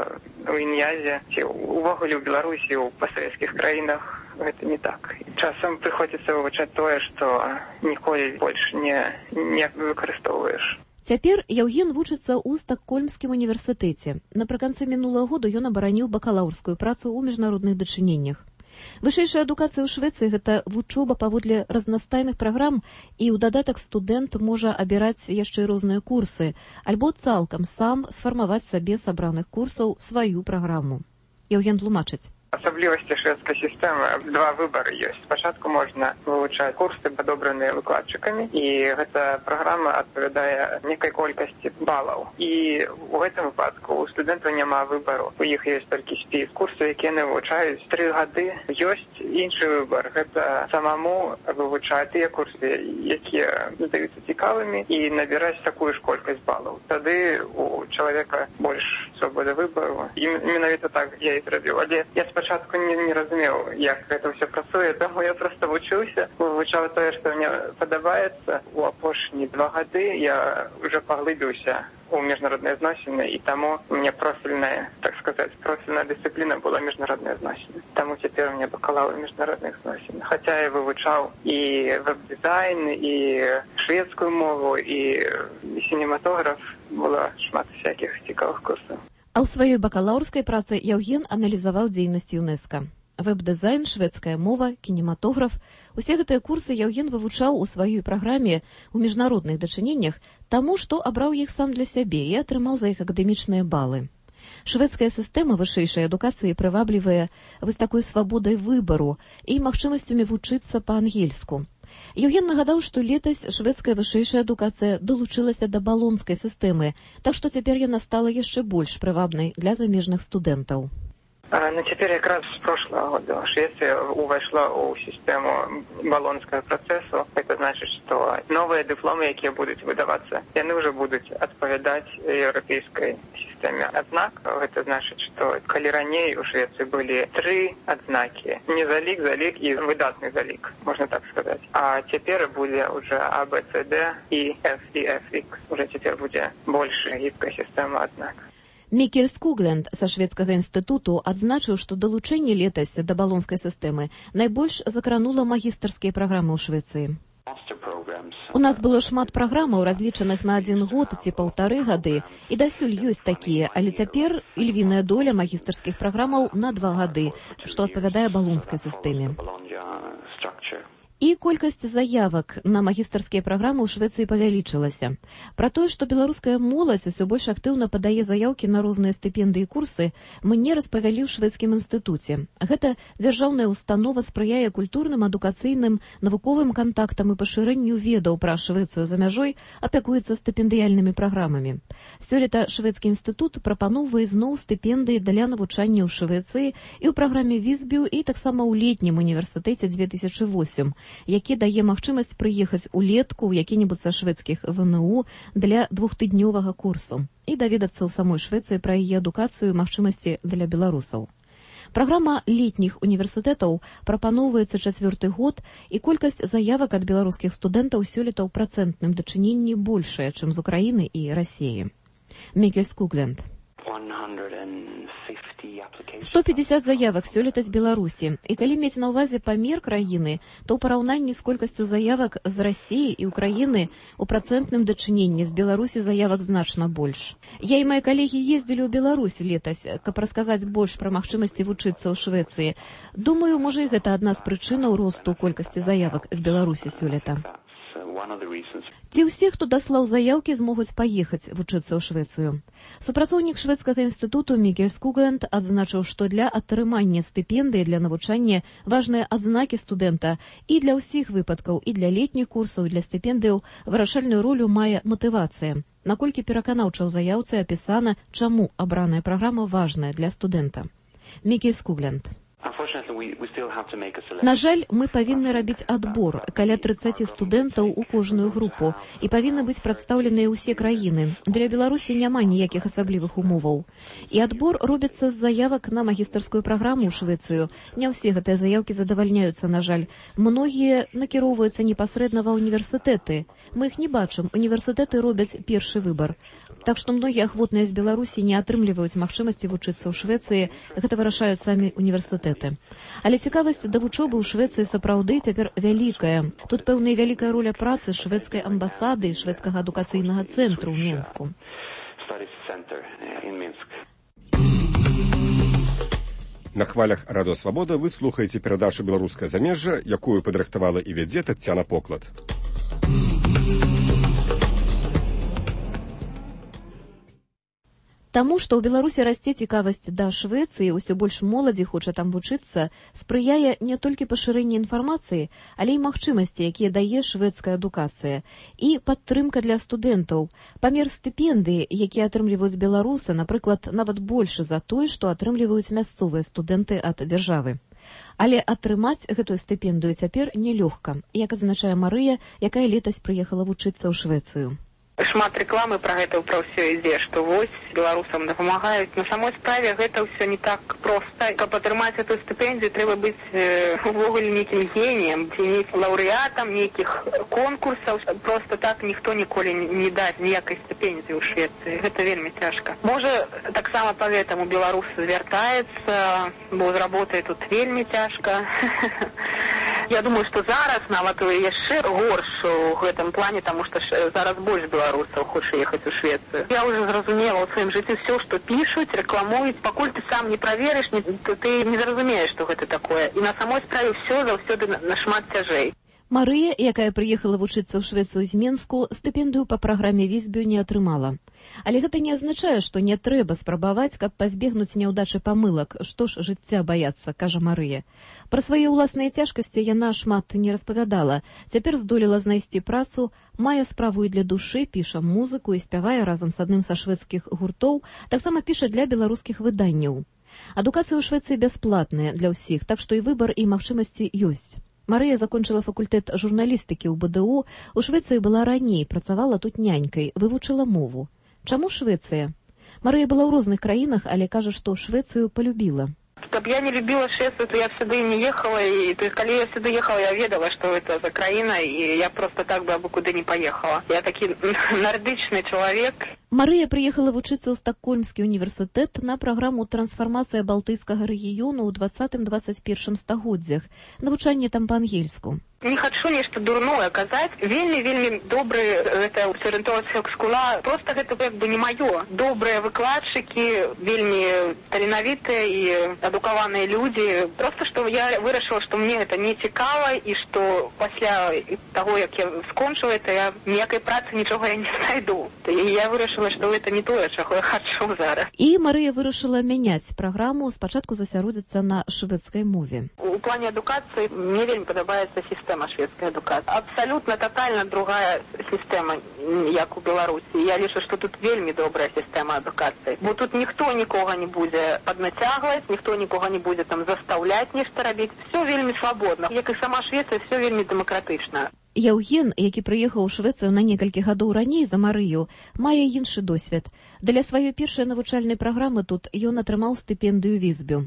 у Ін'язе ці увогуле ў Беларусі, у пасавецкіх краінах гэта не так. Часам прыходзіцца вывучаць тое, што ніколі больш не, не выкарыстоўваеш. Цяпер Яўген вучыцца ў Стакгольмскім універсітэце. Напрыканцы мінулага года ён абараніў бакалаўрскую працу ў міжнародных дачыненнях. Вышэйшая адукацыя ў Швецыі – гэта вучоба паводле разнастайных праграм, і ў дадатак студэнт можа абіраць яшчэ розныя курсы, альбо цалкам сам сфармаваць сабе з абраных курсаў сваю праграму. Яўген тлумачыць. Асаблівасці шведскай сістэмы два выбары ёсць. Спачатку можна вывучаць курсы, падобраныя выкладчыкамі, і гэта праграма адпавядае некай колькасці балаў. І ў гэтым выпадку у студэнтаў няма выбару. У іх ёсць толькі спіс курсаў, якія яны вывучаюць тры гады. Ёсць іншы выбар. Гэта самому вывучаць тыя курсы, якія здаюцца цікавымі, і набіраць такую ж колькасць балаў. Тады у чалавека больш свабода выбару. І менавіта так я і зрабіў. Але я спачатку не, не разумеў, як гэта ўсё працуе, таму я проста вучыўся, вывучаў тое, што мне падабаецца. У апошнія два гады я ўжо паглыбіўся у міжнародныя зносіны, і таму мне профільная, так сказаць, профільная дысцыпліна была міжнародныя зносіны. Таму цяпер у меня бакалаўр міжнародных зносін. Хаця я вывучаў і веб-дызайн, і шведскую мову, і сінематограф, было шмат всякіх цікавых курсаў. А ў сваёй бакалаўрскай працы Яўген аналізаваў дзейнасць ЮНЕСКО. Веб-дызайн, шведская мова, кінематограф – усе гэтыя курсы Яўген вывучаў у сваёй праграме ў міжнародных дачыненнях, таму што абраў іх сам для сябе і атрымаў за іх акадэмічныя балы. Шведская сістэма вышэйшай адукацыі прываблівае вось такой свабодай выбару і магчымасцямі вучыцца па-ангельску. Яўген нагадаў, што летась шведская вышэйшая адукацыя далучылася да балонскай сістэмы, так што цяпер яна стала яшчэ больш прывабнай для замежных студэнтаў. Ну, теперь якраз с прошлого года Швеция увошла в систему болонского процесса. Это значит, что новые дипломы, которые будут выдаваться, они уже будут отповедать европейской системе ознак. Это значит, что коли ранее у Швеции были три отзнаки: незалик, залик и выдатный залик, можно так сказать. А теперь будет уже А, Б, С, Д и Ф и Ф Х. Уже теперь будет больше гибкая система ознак. Мікель Скугленд са шведскага інстытуту адзначыў, што далучэнне летась да балонскай сістэмы найбольш закранула магістарскія праграмы ў Швецыі. У нас было шмат праграмаў, разлічаных на адзін год ці паўтары гады, і дасюль ёсць такія, але цяпер ільвіная доля магістарскіх праграмаў на два гады, што адпавядае балонскай сістэме. І колькасць заявак на магістарскія праграмы ў Швецыі павялічылася. Пра тое, што беларуская моладзь усё больш актыўна падае заяўкі на розныя стыпендыі і курсы, мне распавялі ў шведскім інстытуце. Гэта дзяржаўная установа спрыяе культурным, адукацыйным, навуковым кантактам і пашырэнню ведаў пра Швецыю за мяжой, апякуецца стыпендыяльнымі праграмамі. Сёлета шведскі інстытут прапаноўвае зноў стыпендыі для навучання ў Швецыі і ў праграме Візбю, і таксама ў летнім універсітэце две тысячы восем, які дае магчымасць прыехаць улетку ў які-небудзь са шведскіх вэ эн у для двухтыднёвага курсу і даведацца ў самой Швецыі пра яе адукацыю і магчымасці для беларусаў. Праграма летніх універсітэтаў прапаноўваецца чацвёрты год, і колькасць заявак ад беларускіх студэнтаў сёлета ў працэнтным дачыненні большая, чым з Украіны і Расіі. Мікель Скугленд. сто пятьдесят заявак сёлета з Беларусі. І калі мець на ўвазе памер краіны, то ў параўнанні з колькасцю заявак з Расіі і Украіны у працэнтным дачыненні з Беларусі заявак значна больш. Я і мае калегі ездзілі ў Беларусь летась, каб расказаць больш пра магчымасці вучыцца ў Швецыі. Думаю, можа, і гэта адна з прычынаў росту колькасці заявак з Беларусі сёлета. Ці ўсе, хто даслаў заяўкі, змогуць паехаць вучыцца ў Швецыю? Супрацоўнік шведскага інстытуту Мікель Скугленд адзначыў, што для атрымання стыпендыі для навучання важныя адзнакі студэнта, і для ўсіх выпадкаў, і для летніх курсаў, і для стыпендыяў вырашальную ролю мае матывацыя. Наколькі пераканаўча ў заяўцы апісана, чаму абраная праграма важная для студэнта. Мікель Скугленд. На жаль, мы павінны рабіць адбор каля трыццаць студэнтаў у кожную групу і павінны быць прадстаўленыя ўсе краіны. Для Беларусі няма ніякіх асаблівых умоваў. І адбор робіцца з заявак на магістарскую праграму ў Швецыю. Не ўсе гэтыя заявкі задавальняюцца, на жаль. Многія накіроўваюцца непасрэдна ва універсітэты. Мы іх не бачым. Універсітэты робяць першы выбар. Так што многія ахвотныя з Беларусі не атрымліваюць магчымасці вучыцца ў Швецыі. Гэта вырашаюць самі універсітэты. Але цікавасць да вучобы ў Швецыі сапраўды цяпер вялікая. Тут пэўная вялікая роля працы шведскай амбасады і шведскага адукацыйнага цэнтру ў Менску. На хвалях Радыё Свабода вы слухаеце перадачу «Беларускае замежжа», якую падрыхтавала і вядзе Таццяна Поклад. Таму, што ў Беларусі расце цікавасць да Швецыі, усё больш моладзі хоча там вучыцца, спрыяе не толькі пашырэнне інфармацыі, але і магчымасці, якія дае шведская адукацыя, і падтрымка для студэнтаў. Памер стыпендыі, якія атрымліваюць беларусы, напрыклад, нават большы за той, што атрымліваюць мясцовыя студэнты ад дзяржавы. Але атрымаць гэтую стыпендыю цяпер нелёгка, як адзначае Марыя, якая летась прыехала вучыцца ў Швецыю. Шмат рэкламы пра гэта пра ўсё ідзе, што вось беларусам дапамагаюць. На самой справе гэта ўсё не так проста. Каб атрымаць эту стыпендыю, трэба быць увогуле нейкім геніем, ці нейкім лаўрэатам нейкіх конкурсаў. Проста так ніхто ніколі не дасць ніякай стыпендыі ў Швецыі. Гэта вельмі цяжка. Можа, таксама па гэтаму беларус звяртаецца, бо з работай тут вельмі цяжка. Я думаю, што зараз нават яшчэ горш у гэтым плане, таму што зараз больш беларусаў хоча ехаць у Швецыю. Я ўжо зразумела ў сваім жыцці ўсё, што пішуць, рэкламуюць. Пакуль ты сам не праверыш, ты не зразумееш, што гэта такое. І на самой справе ўсё заўсёды нашмат цяжэй. Марыя, якая прыехала вучыцца ў Швецыю з Менску, стыпендыю па праграме Візбю не атрымала. Але гэта не азначае, што не трэба спрабаваць, каб пазбегнуць няўдачы памылак. Што ж жыцця баяцца, кажа Марыя. Пра свае ўласныя цяжкасці яна шмат не распавядала. Цяпер здолела знайсці працу, мае справу і для душы, піша музыку і спявае разам з адным са шведскіх гуртоў, таксама піша для беларускіх выданняў. Адукацыя ў Швецыі бясплатная для ўсіх, так што і выбар і магчымасці ёсць. Марыя закончыла факультэт журналістыкі ў БДУ, у Швецыі была раней, працавала тут нянькай, вывучыла мову. Чаму Швецыя? Марыя была ў розных краінах, але кажа, што Швецыю полюбіла. Каб я не любила Швецию, то я сюда не ехала. И, то есть, когда я сюда ехала, я ведала, что это за краина, и я просто так бы абы куды не поехала. Я таки нордичный человек. Марыя прыехала вучыцца ў Стакгольмскі універсітэт на праграму «Трансфармацыя Балтыйскага рэгіёну» ў двадцатым-двадцаць першым стагоддзях. Навучанне там па-ангельску. Не хочу нешта дурное казаць. Вельмі-вельмі добрые гэта ўсарыентоўвацца школа. Просто гэта як бы не маё. Добрыя выкладчыкі, вельмі таленавітыя і адукаваныя людзі. Просто што я вырашыла, што мне гэта не цікава і што пасля таго, як я скончыла это, я ніякай працы нічога я не знайду. І я вырашыла, што гэта не тое, чаго я хачу зараз. І Марыя вырашыла мяняць праграму, спачатку засяродзіцца на шведскай мове. У плане адукацыі мне вельмі падабаецца сістэма шведскай адукацыі. Абсалютна татальна другая сістэма, як у Беларусі. Я лічу, што тут вельмі добрая сістэма адукацыі. Бо тут ніхто нікога не будзе паднацягваць, ніхто нікога не будзе там застаўляць нешта рабіць. Все вельмі свабодна. Як і сама Швецыя, все вельмі дэмакратычна. Яўген, які прыехаў у Швецыю на некалькі гадоў раней за Марыю, мае іншы досвед. Для сваёй першай навучальнай праграмы тут ён атрымаў стыпендыю Візбю.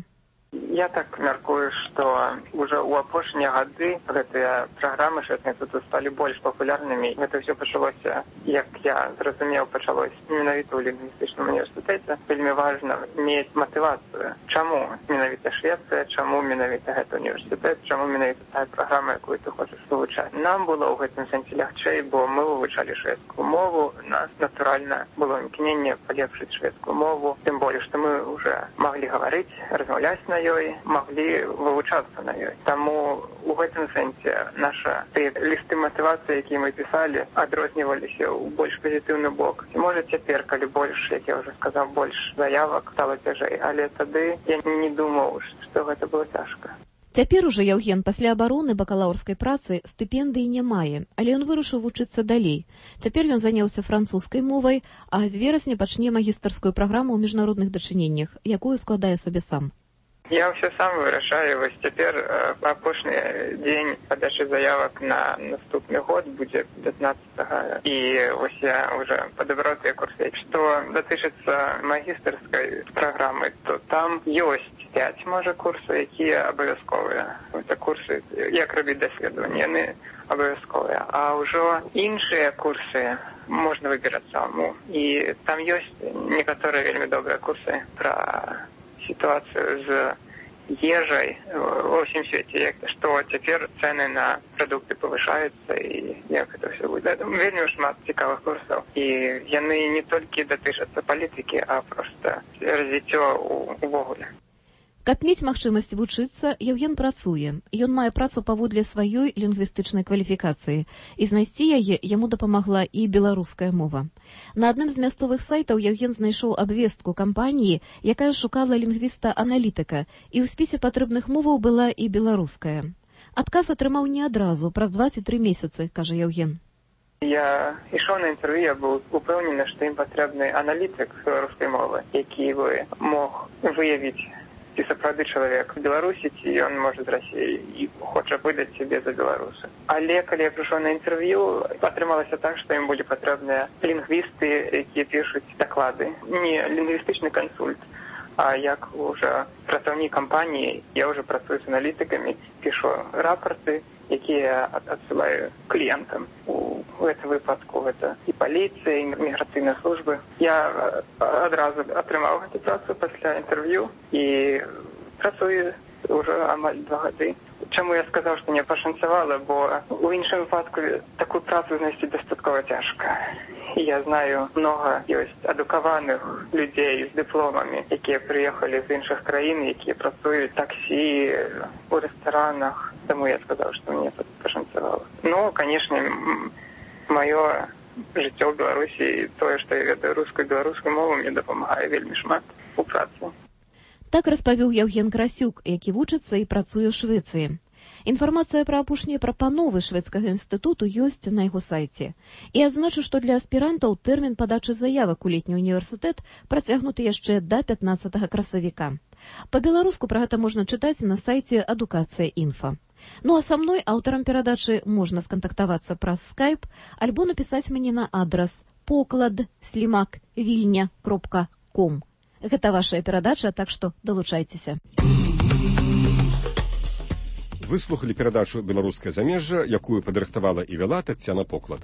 Я так мяркую, што ўжо ў апошнія гады гэтыя праграмы шведскія тут сталі больш папулярнымі. Гэта ўсё пачалося, як я зразумеў, пачалося менавіта ў лінгвістычным універсітэце. Вельмі важна мець матывацыю. Чаму менавіта Швецыя, чаму менавіта гэты універсітэт, чаму менавіта тая праграма, якую ты хочаш вывучаць. Нам было ў гэтым сэнсе лягчэй, бо мы вывучалі шведскую мову. У нас, натуральна, было імкненне палепшыць шведскую мову. Тым болей, што мы ўжо маглі гаварыць, размаўляць на ёй, маглі вывучацца на ёй. Таму у гэтым сэнсе наша лісты матывацыі, якія мы пісалі, адрозніваліся ў больш пазітыўны бок. І можа цяпер, калі больш, як я ўжо сказаў, больш заявак стала цяжэй, але тады я не думаў, што гэта было цяжка. Цяпер ужо Яўген пасля абароны бакалаўрскай працы стыпендыі не мае, але ён вырашыў вучыцца далей. Цяпер ён заняўся французскай мовай, а з верасня пачне магістарскую праграму ў міжнародных дачыненнях, якую складае сабе сам. Я все сам вырашаю. Вось цяпер апошні дзень падачы заявак на наступны год будзе пятнадцатага. І вось я уже падабраў тыя курсы. Што датычыцца магістарскай праграмы, то там ёсць пяць, можа, курсаў, якія абавязковыя. Гэта курсы, як рабіць даследаванні, яны абавязковыя. А ўжо іншыя курсы можна выбіраць самому. І там ёсць некаторыя вельмі добрыя курсы пра ситуацию с ежей во всем свете, что теперь цены на продукты повышаются, и як это все будет. Вельмі шмат цікавых курсов. И яны не только датычацца политики, а просто развіццё увогуле. Каб мець магчымасць вучыцца, Яўген працуе. Ён мае працу паводле сваёй лінгвістычнай кваліфікацыі, і знайсці яе яму дапамагла і беларуская мова. На адным з мясцовых сайтаў Яўген знайшоў абвестку кампаніі, якая шукала лінгвіста-аналітыка, і ў спісе патрэбных моваў была і беларуская. Адказ атрымаў не адразу, праз два ці тры месяцы, кажа Яўген. Я ішоў на інтэрв'ю, я быў упэўнены, што ім патрэбны аналітык беларускай мовы, які бы мог выявіць, ці сапраўды чалавек в Беларусі, ці ён можа з Расіі і хоча выдаць сябе за беларуса. Але калі я прыйшоў на інтэрв'ю, атрымалася так, што ім будзе патрэбныя лінгвісты, якія пішуць даклады. Не лінгвістычны кансульт, а як уже працаўнік кампаніі, я уже працую з аналітыкамі, пішу рапорты, якія адсылаю кліентам. У гэтым выпадку гэта і паліцыя, і міграцыйныя службы. Я адразу атрымаў гэту працу пасля інтэрв'ю і працую ўжо амаль два гады. Чаму я сказаў, што не пашанцавала, бо у іншым выпадку такую працу знайсці дастаткова цяжка. І я знаю, много ёсць адукаваных людзей з дыпломамі, якія прыехалі з іншых краін, якія працуюць таксі, у рэстаранах. Таму я сказаў, што мне пашанцавала. Ну, канешне, маё жыццё ў Беларусі, тое, што я ведаю рускую і беларускую мову, мне дапамагае вельмі шмат у працы. Так распавёў Яўген Красюк, які вучыцца і працуе ў Швецыі. Інфармацыя пра апошнія прапановы шведскага інстытуту ёсць на яго сайце. І адзначу, што для аспірантаў тэрмін падачы заявак у летні універсітэт працягнуты яшчэ да пятнаццатага красавіка. Па-беларуску пра гэта можна чытаць на сайце Адукацыя Інфа. Ну а са мной, аўтарам перадачы, можна скантактавацца праз скайп альбо напісаць мне на адрас поклад слімак вільня кропка ком. Гэта вашая перадача, так што далучайцеся. Выслухалі перадачу «Беларускае замежжа», якую падрыхтавала і вяла Таццяна Поклад.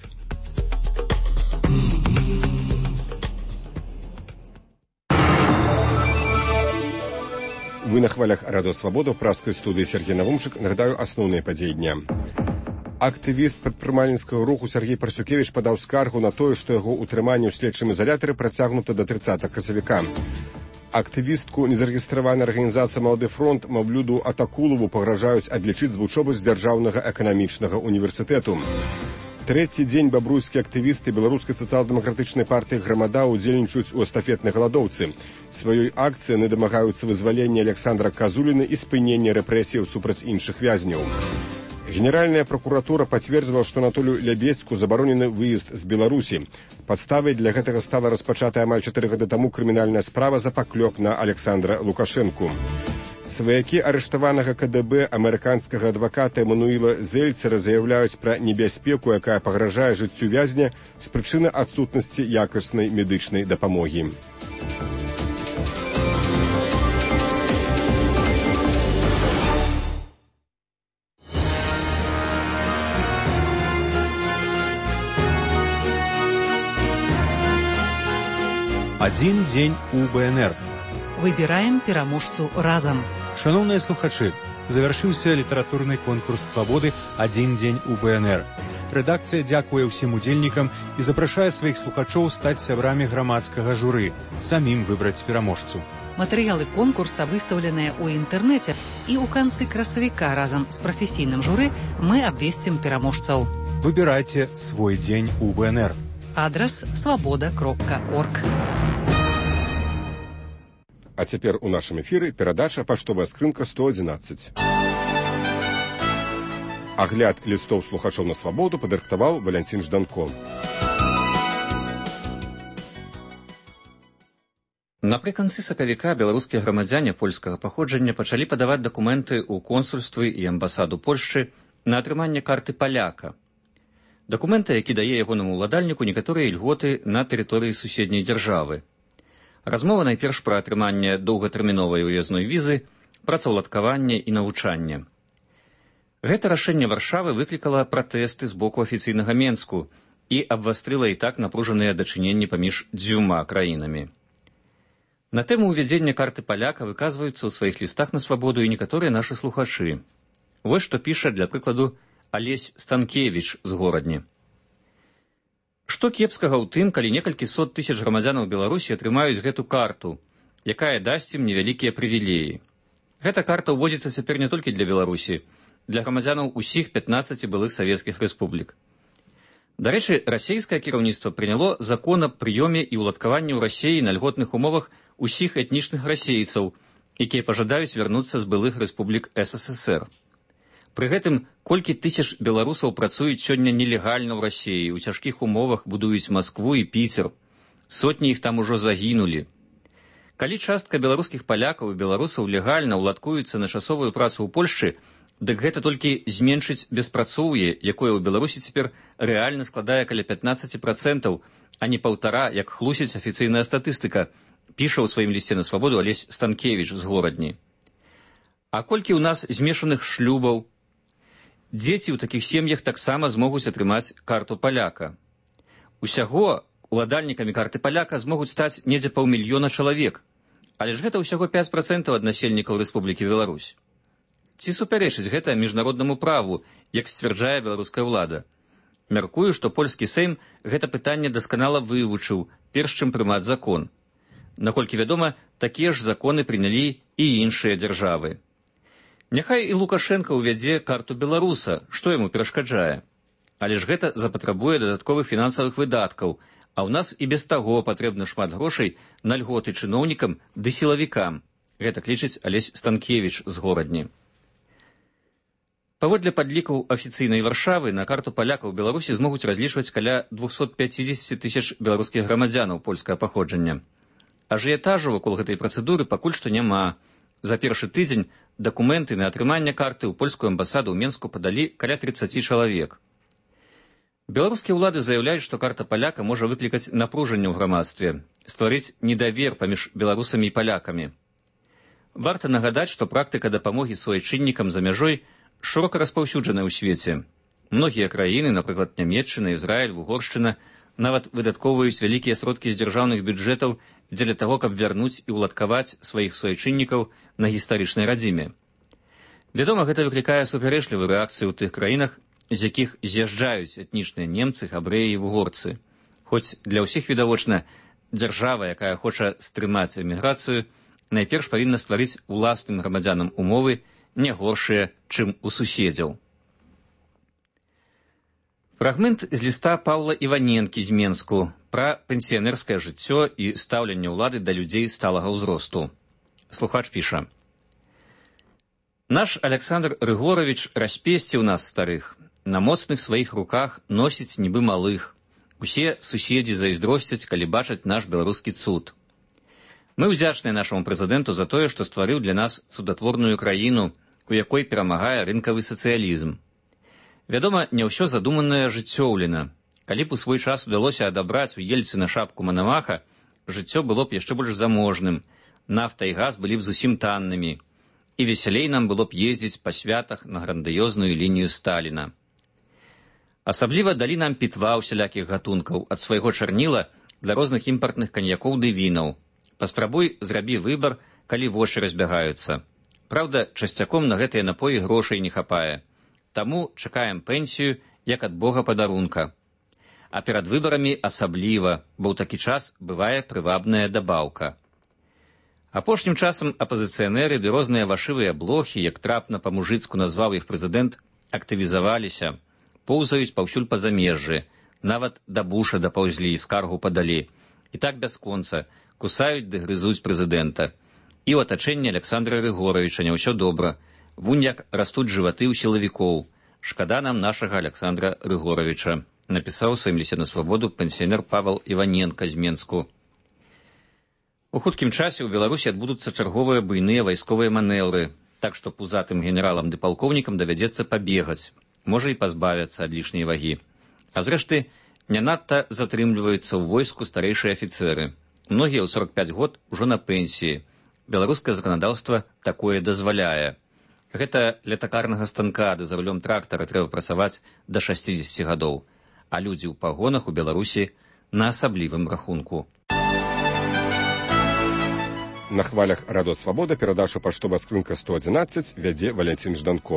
Вы на хвалях Радыё Свабода ў праскай студыі Сергей Навумчык. Нагадаю асноўныя падзеі дня. Актывіст прадпрымальніцкага руху Сергей Парсюкевіч падаў скаргу на тое, што яго ўтрыманне ў следчым ізалятары працягнута да трыццатага красавіка. Актывістку незарэгістраванай арганізацыі «Малады фронт» Маўлюду Атакулову пагражаюць адлічыць з вучобы з дзяржаўнага эканамічнага універсітэту. Трэці дзень бабруйскія актывісты беларускай сацыял-дэмакратычнай партыі «Грамада» удзельнічаюць у эстафетнай галадоўцы. Сваёй акцыі яны дамагаюцца вызвалення Александра Казуліна і спынення рэпрэсіяў супраць іншых вязняў. Генеральная прокуратура пацвердзіла, што Анатолію Лябедзьку забаронены выезд з Беларусі. Падставай для гэтага стала распачатая амаль чатыры гады таму крымінальная справа за паклёп на Александра Лукашэнку. Сваякі арыштаванага ка дэ бэ амерыканскага адваката Эмануіла Зельцера заяўляюць пра небяспеку, якая пагражае жыццю вязня з прычыны адсутнасці якаснай медычнай дапамогі. Адзін дзень у бэ эн эр. Выбіраем пераможцу разам. Шановныя слухачы, завяршыўся літаратурны конкурс свабоды «Адзін дзень у бэ эн эр». Рэдакцыя дзякуе ўсім удзельнікам і запрашае сваіх слухачоў стаць сябрамі грамадскага журы, самім выбраць пераможцу. Матэрыялы конкурса выстаўленыя ў інтэрнэце, і ў канцы красавіка разам з прафесійным журы мы абвесцім пераможцаў. Выбірайце свой дзень у бэ эн эр. Адрас свабода кропка орг. А цяпер у нашым эфіры перадача «Паштовая скрынка сто адзінаццаць». Агляд лістоў слухачоў на свабоду падрыхтаваў Валянцін Жданко. Напрыканцы сакавіка беларускія грамадзяне польскага паходжання пачалі падаваць дакументы ў консульствы і амбасаду Польшчы на атрыманне карты паляка. Дакументы, які дае ягонаму ўладальніку некаторыя ільготы на тэрыторыі суседняй дзяржавы. Размова найперш пра атрыманне доўгатэрміновай уязной візы, працаўладкаванне і навучанне. Гэта рашэнне Варшавы выклікала пратэсты з боку афіцыйнага Менску і абвастрыла і так напружаныя дачыненні паміж дзвюма краінамі. На тэму ўвядзення карты паляка выказваюцца ў сваіх лістах на свабоду і некаторыя нашы слухачы. Вось што піша, для прыкладу, Алесь Станкевіч з Горадні. Што кепскага ў тым, калі некалькі сот тысяч грамадзянаў Беларусі атрымаюць гэту карту, якая дасць ім невялікія прывілеі. Гэта карта ўводзіцца цяпер не толькі для Беларусі, для грамадзянаў усіх пятнаццаці былых савецкіх рэспублік. Дарэчы, расейскае кіраўніцтва прыняло закон аб прыёме і ўладкаванні ў Расіі на льготных умовах усіх этнічных расейцаў, якія пажадаюць вярнуцца з былых рэспублік эс эс эс эр. Пры гэтым, колькі тысяч беларусаў працуюць сёння нелегальна ў Расіі, у цяжкіх умовах будуюць Маскву і Піцер. Сотні іх там ужо загінулі. Калі частка беларускіх палякаў і беларусаў легальна ўладкуюцца на часовую працу ў Польшчы, дык гэта толькі зменшыць беспрацоўе, якое ў Беларусі цяпер рэальна складае каля пятнаццаць працэнтаў, а не паўтара, як хлусіць афіцыйная статыстыка, піша ў сваім лісце на свабоду Алесь Станкевіч з Горадні. А колькі ў нас змешаных шлюбаў? Дзеці ў такіх сем'ях таксама змогуць атрымаць карту паляка. Усяго уладальнікамі карты паляка змогуць стаць недзе паўмільёна чалавек, але ж гэта ўсяго пяць працэнтаў ад насельнікаў Рэспублікі Беларусь. Ці супярэчыць гэта міжнароднаму праву, як сцвярджае беларуская ўлада? Мяркую, што польскі Сейм гэта пытанне дасканала вывучыў, перш чым прымаць закон. Наколькі вядома, такія ж законы прынялі і іншыя дзяржавы. Няхай і Лукашенко ўвядзе карту беларуса, што яму перашкаджае. Але ж гэта запатрабуе дадатковых фінансавых выдаткаў, а ў нас і без таго патрэбна шмат грошай на льготы чыноўнікам ды сілавікам. Гэта лічыць Алесь Станкевіч з Горадні. Паводле падлікаў афіцыйнай Варшавы, на карту палякаў Беларусі змогуць разлічваць каля двухсот пятьдесят тысяч беларускіх грамадзянаў польскага паходжання. Ажыятажу вакол гэтай працэдуры пакуль што няма. За першы тыдзень дакументы на атрыманне карты ў польскую амбасаду ў Менску падалі каля тридцаці чалавек. Беларускія ўлады заяўляюць, што карта паляка можа выклікаць напружанне ў грамадстве, стварыць недавер паміж беларусамі і палякамі. Варта нагадаць, што практыка дапамогі суайчыннікам за мяжой шырока распаўсюджаная ў свеце. Многія краіны, напрыклад, Нямецчына, Ізраіль, Угоршчына, нават выдаткоўваюць вялікія сродкі з дзяржаўных бюджэтаў дзеля таго, каб вярнуць і ўладкаваць сваіх суайчыннікаў на гістарычнай радзіме. Вядома, гэта выклікае супярэчлівую рэакцыю ў тых краінах, з якіх з'язджаюць этнічныя немцы, габрэі і вугорцы. Хоць для ўсіх відавочна, дзяржава, якая хоча стрымаць эміграцыю, найперш павінна стварыць уласным грамадзянам умовы, не горшыя, чым у суседзяў. Фрагмент з ліста Паўла Іваненкі з Менску пра пенсіянерскае жыццё і стаўленне ўлады да людзей сталага ўзросту. Слухач піша. Наш Александр Рыгорович распесціў нас старых. На моцных сваіх руках носіць нібы малых. Усе суседзі зайздросцяць, калі бачаць наш беларускі цуд. Мы ўдзячныя нашаму прэзідэнту за тое, што стварыў для нас цудатворную краіну, у якой перамагае рынкавы сацыялізм. Вядома, не ўсё задуманае жыццёўлена. Калі б у свой час удалося адабраць у Ельцына шапку Манамаха, жыццё было б яшчэ больш заможным, нафта і газ былі б зусім таннымі, і весялей нам было б ездзіць па святах на грандыёзную лінію Сталіна. Асабліва далі нам пітва ўсялякіх гатункаў, ад свайго чарніла для розных імпартных каньякоў ды вінаў. Паспрабуй зрабі выбар, калі вочы разбягаюцца. Праўда, часцяком на гэтыя напоі грошай не хапае. Таму чакаем пенсію, як ад Бога падарунка. А перад выбарамі асабліва, бо ў такі час бывае прывабная дабаўка. Апошнім часам апазіцыянеры ды розныя вашывыя блохі, як трапна па-мужыцку назваў іх прэзідэнт, актывізаваліся, поўзаюць паўсюль па замежжы, нават да Буша дапаўзлі, скаргу падалі. І так бясконца, кусаюць ды грызуць прэзідэнта. І ў атачэнні Александра Рыгоровича не ўсё добра. Вунь як растуць жываты ў сілавікоў. Шкада нам нашага Александра Рыгоровича, напісаў у сваім лісце на свабоду пенсіянер Павел Іваненка з Менску. У хуткім часе ў Беларусі адбудуцца чарговыя буйныя вайсковыя манеўры, так што пузатым генералам ды палкоўнікам давядзецца пабегаць, можа і пазбавяцца ад лішняй вагі. А зрэшты, не надта затрымліваюцца ў войску старэйшыя афіцэры. Многія ў сорок пяць год ужо на пенсіі. Беларускае заканадаўства такое дазваляе. Гэта ля такарнага станка ды за рулём трактара трэба працаваць да шасцідзесяці гадоў, а людзі ў пагонах у Беларусі на асаблівым рахунку. На хвалях Радио Свобода перадачу паштовая скрынка сто адзінаццаць вядзе Валянцін Жданко.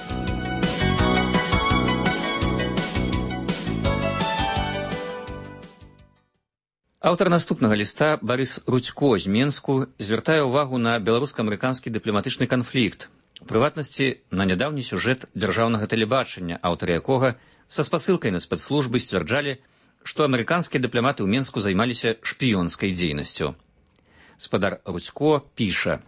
Аўтар наступнага ліста Барыс Рудзько з Менску звяртае ўвагу на беларуска-амерыканскі дыпламатычны канфлікт, у прыватнасці на нядаўні сюжэт дзяржаўнага тэлебачання, аўтары якога са спасылкай на спецслужбы сцвярджалі, што амерыканскія дыпламаты ў Менску займаліся шпіёнскай дзейнасцю. Спадар Рудзько піша: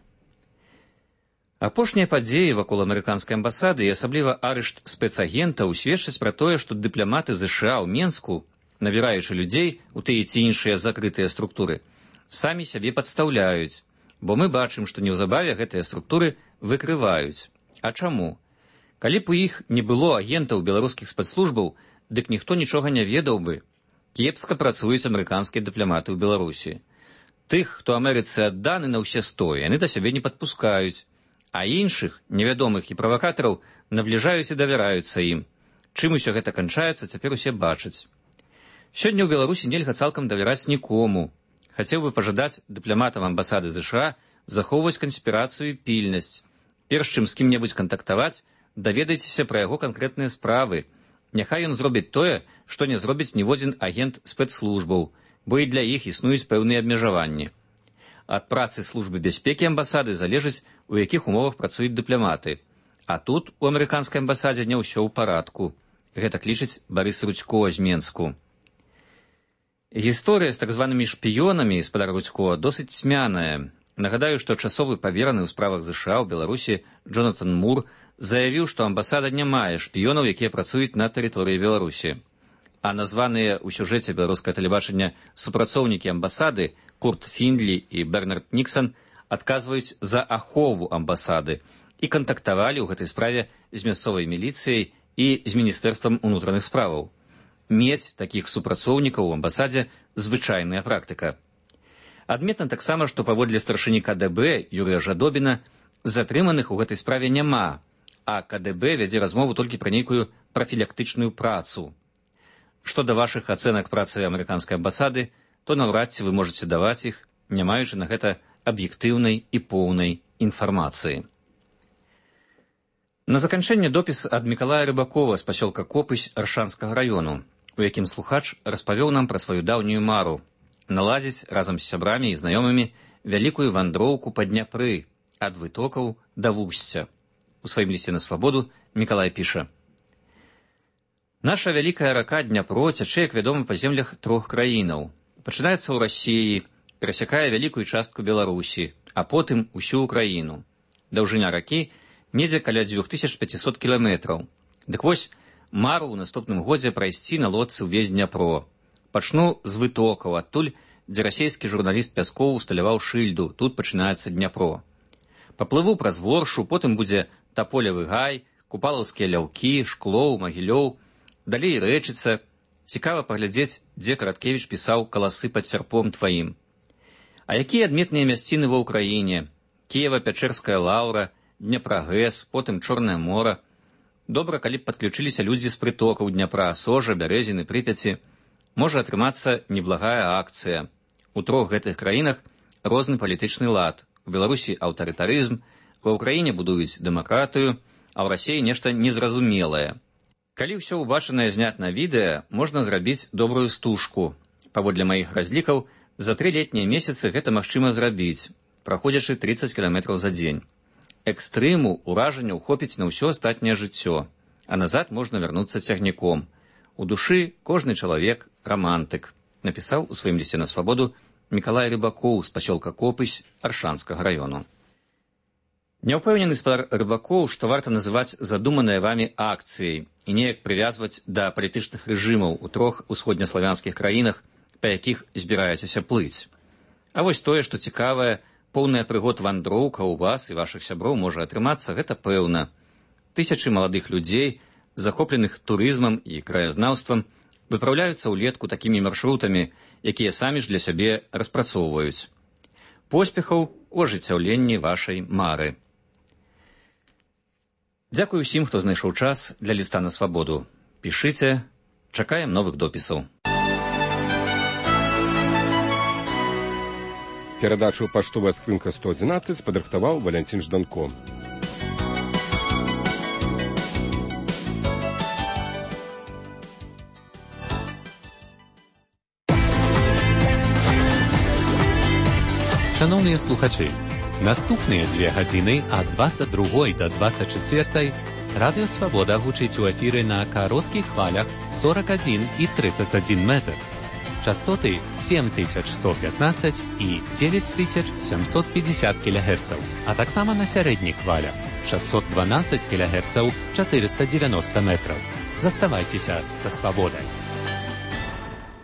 апошнія падзеі вакол амерыканскай амбасады і асабліва арышт спецагентаў сведчаць пра тое, што дыпламаты ЗША ў Менску, набіраючы людзей у тыя ці іншыя закрытыя структуры, самі сябе падстаўляюць, бо мы бачым, што неўзабаве гэтыя структуры выкрываюць. А чаму? Калі б у іх не было агентаў беларускіх спецслужбаў, дык ніхто нічога не ведаў бы. Кепска працуюць амерыканскія дыпламаты ў Беларусі. Тых, хто Амерыцы адданы на ўсе сто, яны да сябе не падпускаюць, а іншых, невядомых і правакатараў, набліжаюць і давяраюцца ім. Чым усё гэта канчаецца, цяпер усе бачаць. Сёння ў Беларусі нельга цалкам давяраць нікому. Хацеў бы пажадаць дыпламатам амбасады ЗША захоўваць канспірацыю і пільнасць. Перш чым з кім-небудзь кантактаваць, даведайцеся пра яго канкрэтныя справы. Няхай ён зробіць тое, што не зробіць ніводзін агент спецслужбаў, бо і для іх існуюць пэўныя абмежаванні. Ад працы службы бяспекі амбасады залежыць, у якіх умовах працуюць дыпламаты. А тут у амерыканскай амбасадзе не ўсё ў парадку. Гэта лічыць Барыс Рудзько з Менску. Гісторыя з так званымі шпіёнамі, спадар Рудзько, досыць цьмяная. Нагадаю, што часовы павераны ў справах ЗША ў Беларусі Джонатан Мур заявіў, што амбасада не мае шпіёнаў, якія працуюць на тэрыторыі Беларусі. А названыя ў сюжэце беларускае тэлебачання супрацоўнікі амбасады Курт Фіндлі і Бернард Ніксан адказваюць за ахову амбасады і кантактавалі ў гэтай справе з мясцовай міліцыяй і з міністэрствам унутраных справаў. Мець такіх супрацоўнікаў у амбасадзе звычайная практыка. Адметна таксама, што паводле старшыні КДБ Юрыя Жадобіна затрыманых у гэтай справе няма, а КДБ вядзе размову толькі пра нейкую прафілактычную працу. Што да вашых ацэнак працы амерыканскай амбасады, то наўрад ці вы можаце даваць іх, не маючы на гэта аб'ектыўнай і поўнай інфармацыі. На заканчэнне допіс ад Мікалая Рыбакова з пасёлка Копысь Аршанскага раёну, у якім слухач распавёў нам пра сваю даўнюю мару наладзіць разам з сябрамі і знаёмымі вялікую вандроўку па Дняпры ад вытокаў да вусця. У сваім лісце на свабоду Мікалай піша: наша вялікая рака Дняпро цячэ, як вядома, па землях трох краінаў. Пачынаецца ў Расіі, перасякае вялікую частку Беларусі, а потым усю Украіну. Даўжыня ракі недзе каля дзвюх тысяч пяцісот кіламетраў. Дык вось, мару ў наступным годзе прайсці на лодцы ўвесь Дняпро. Пачну з вытокаў, адтуль, дзе расійскі журналіст Пяскоў усталяваў шыльду, тут пачынаецца Дняпро. Паплыву праз Воршу, потым будзе Таполевы гай, Купалаўскія ляўкі, Шклоў, Магілёў, далей рэчыцца. Цікава паглядзець, дзе Караткевіч пісаў «Каласы пад сярпом тваім». А якія адметныя мясціны ва ўкраіне? Кіева-Пячэрская лаўра, Дняпрагэс, потым Чорнае мора. Добра, калі б падключыліся людзі з прытокаў Дняпра, Сожа, Бярэзіны, Прыпяці. Можа атрымацца неблагая акцыя. У трох гэтых краінах розны палітычны лад. У Беларусі аўтарытарызм, ва ўкраіне будуюць дэмакратыю, а ў Расіі нешта незразумелае. Калі ўсё ўбачанае знят на відэа, можна зрабіць добрую стужку. Паводле маіх разлікаў, за тры летнія месяцы гэта магчыма зрабіць, праходзячы трыццаць кіламетраў за дзень. Экстрыму, уражанняў хопіць на ўсё астатняе жыццё, а назад можна вярнуцца цягніком. У душы кожны чалавек рамантык, напісаў у сваім лісце на свабоду Мікалай Рыбакоў з пасёлка Копысь Аршанскага раёну. Няўпэўнены спадар Рыбакоў, што варта называць задуманыя вамі акцыяй і неяк прывязваць да палітычных рэжымаў у трох усходнеславянскіх краінах, па якіх збіраецеся плыць. А вось тое, што цікавае, поўная прыгод вандроўка ў вас і вашых сяброў можа атрымацца, гэта пэўна. Тысячы маладых людзей, захопленых турызмам і краязнаўствам, выпраўляюцца ўлетку такімі маршрутамі, якія самі ж для сябе распрацоўваюць. Поспехаў у ажыццяўленні вашай мары. Дзякую ўсім, хто знайшоў час для ліста на свабоду. Пішыце, чакаем новых допісаў. Перадачу «Паштовая скрынка сто адзінаццаць» падрыхтаваў Валянцін Жданко. Шановныя слухачы, наступныя дзве гадзіны ад дваццаць другой да дваццаць чацвёртай Радыё Свабода гучыць у эфіры на кароткіх хвалях сорок адзін і тридцать один метр. Частоты сем тысяч сто пятнадцать і девять тысяч семьсот пятьдесят кілогерцаў, а таксама на сярэдніх хвалях шестьсот двенадцать кілогерцаў, четыреста девяносто метров. Заставайцеся са свабодай.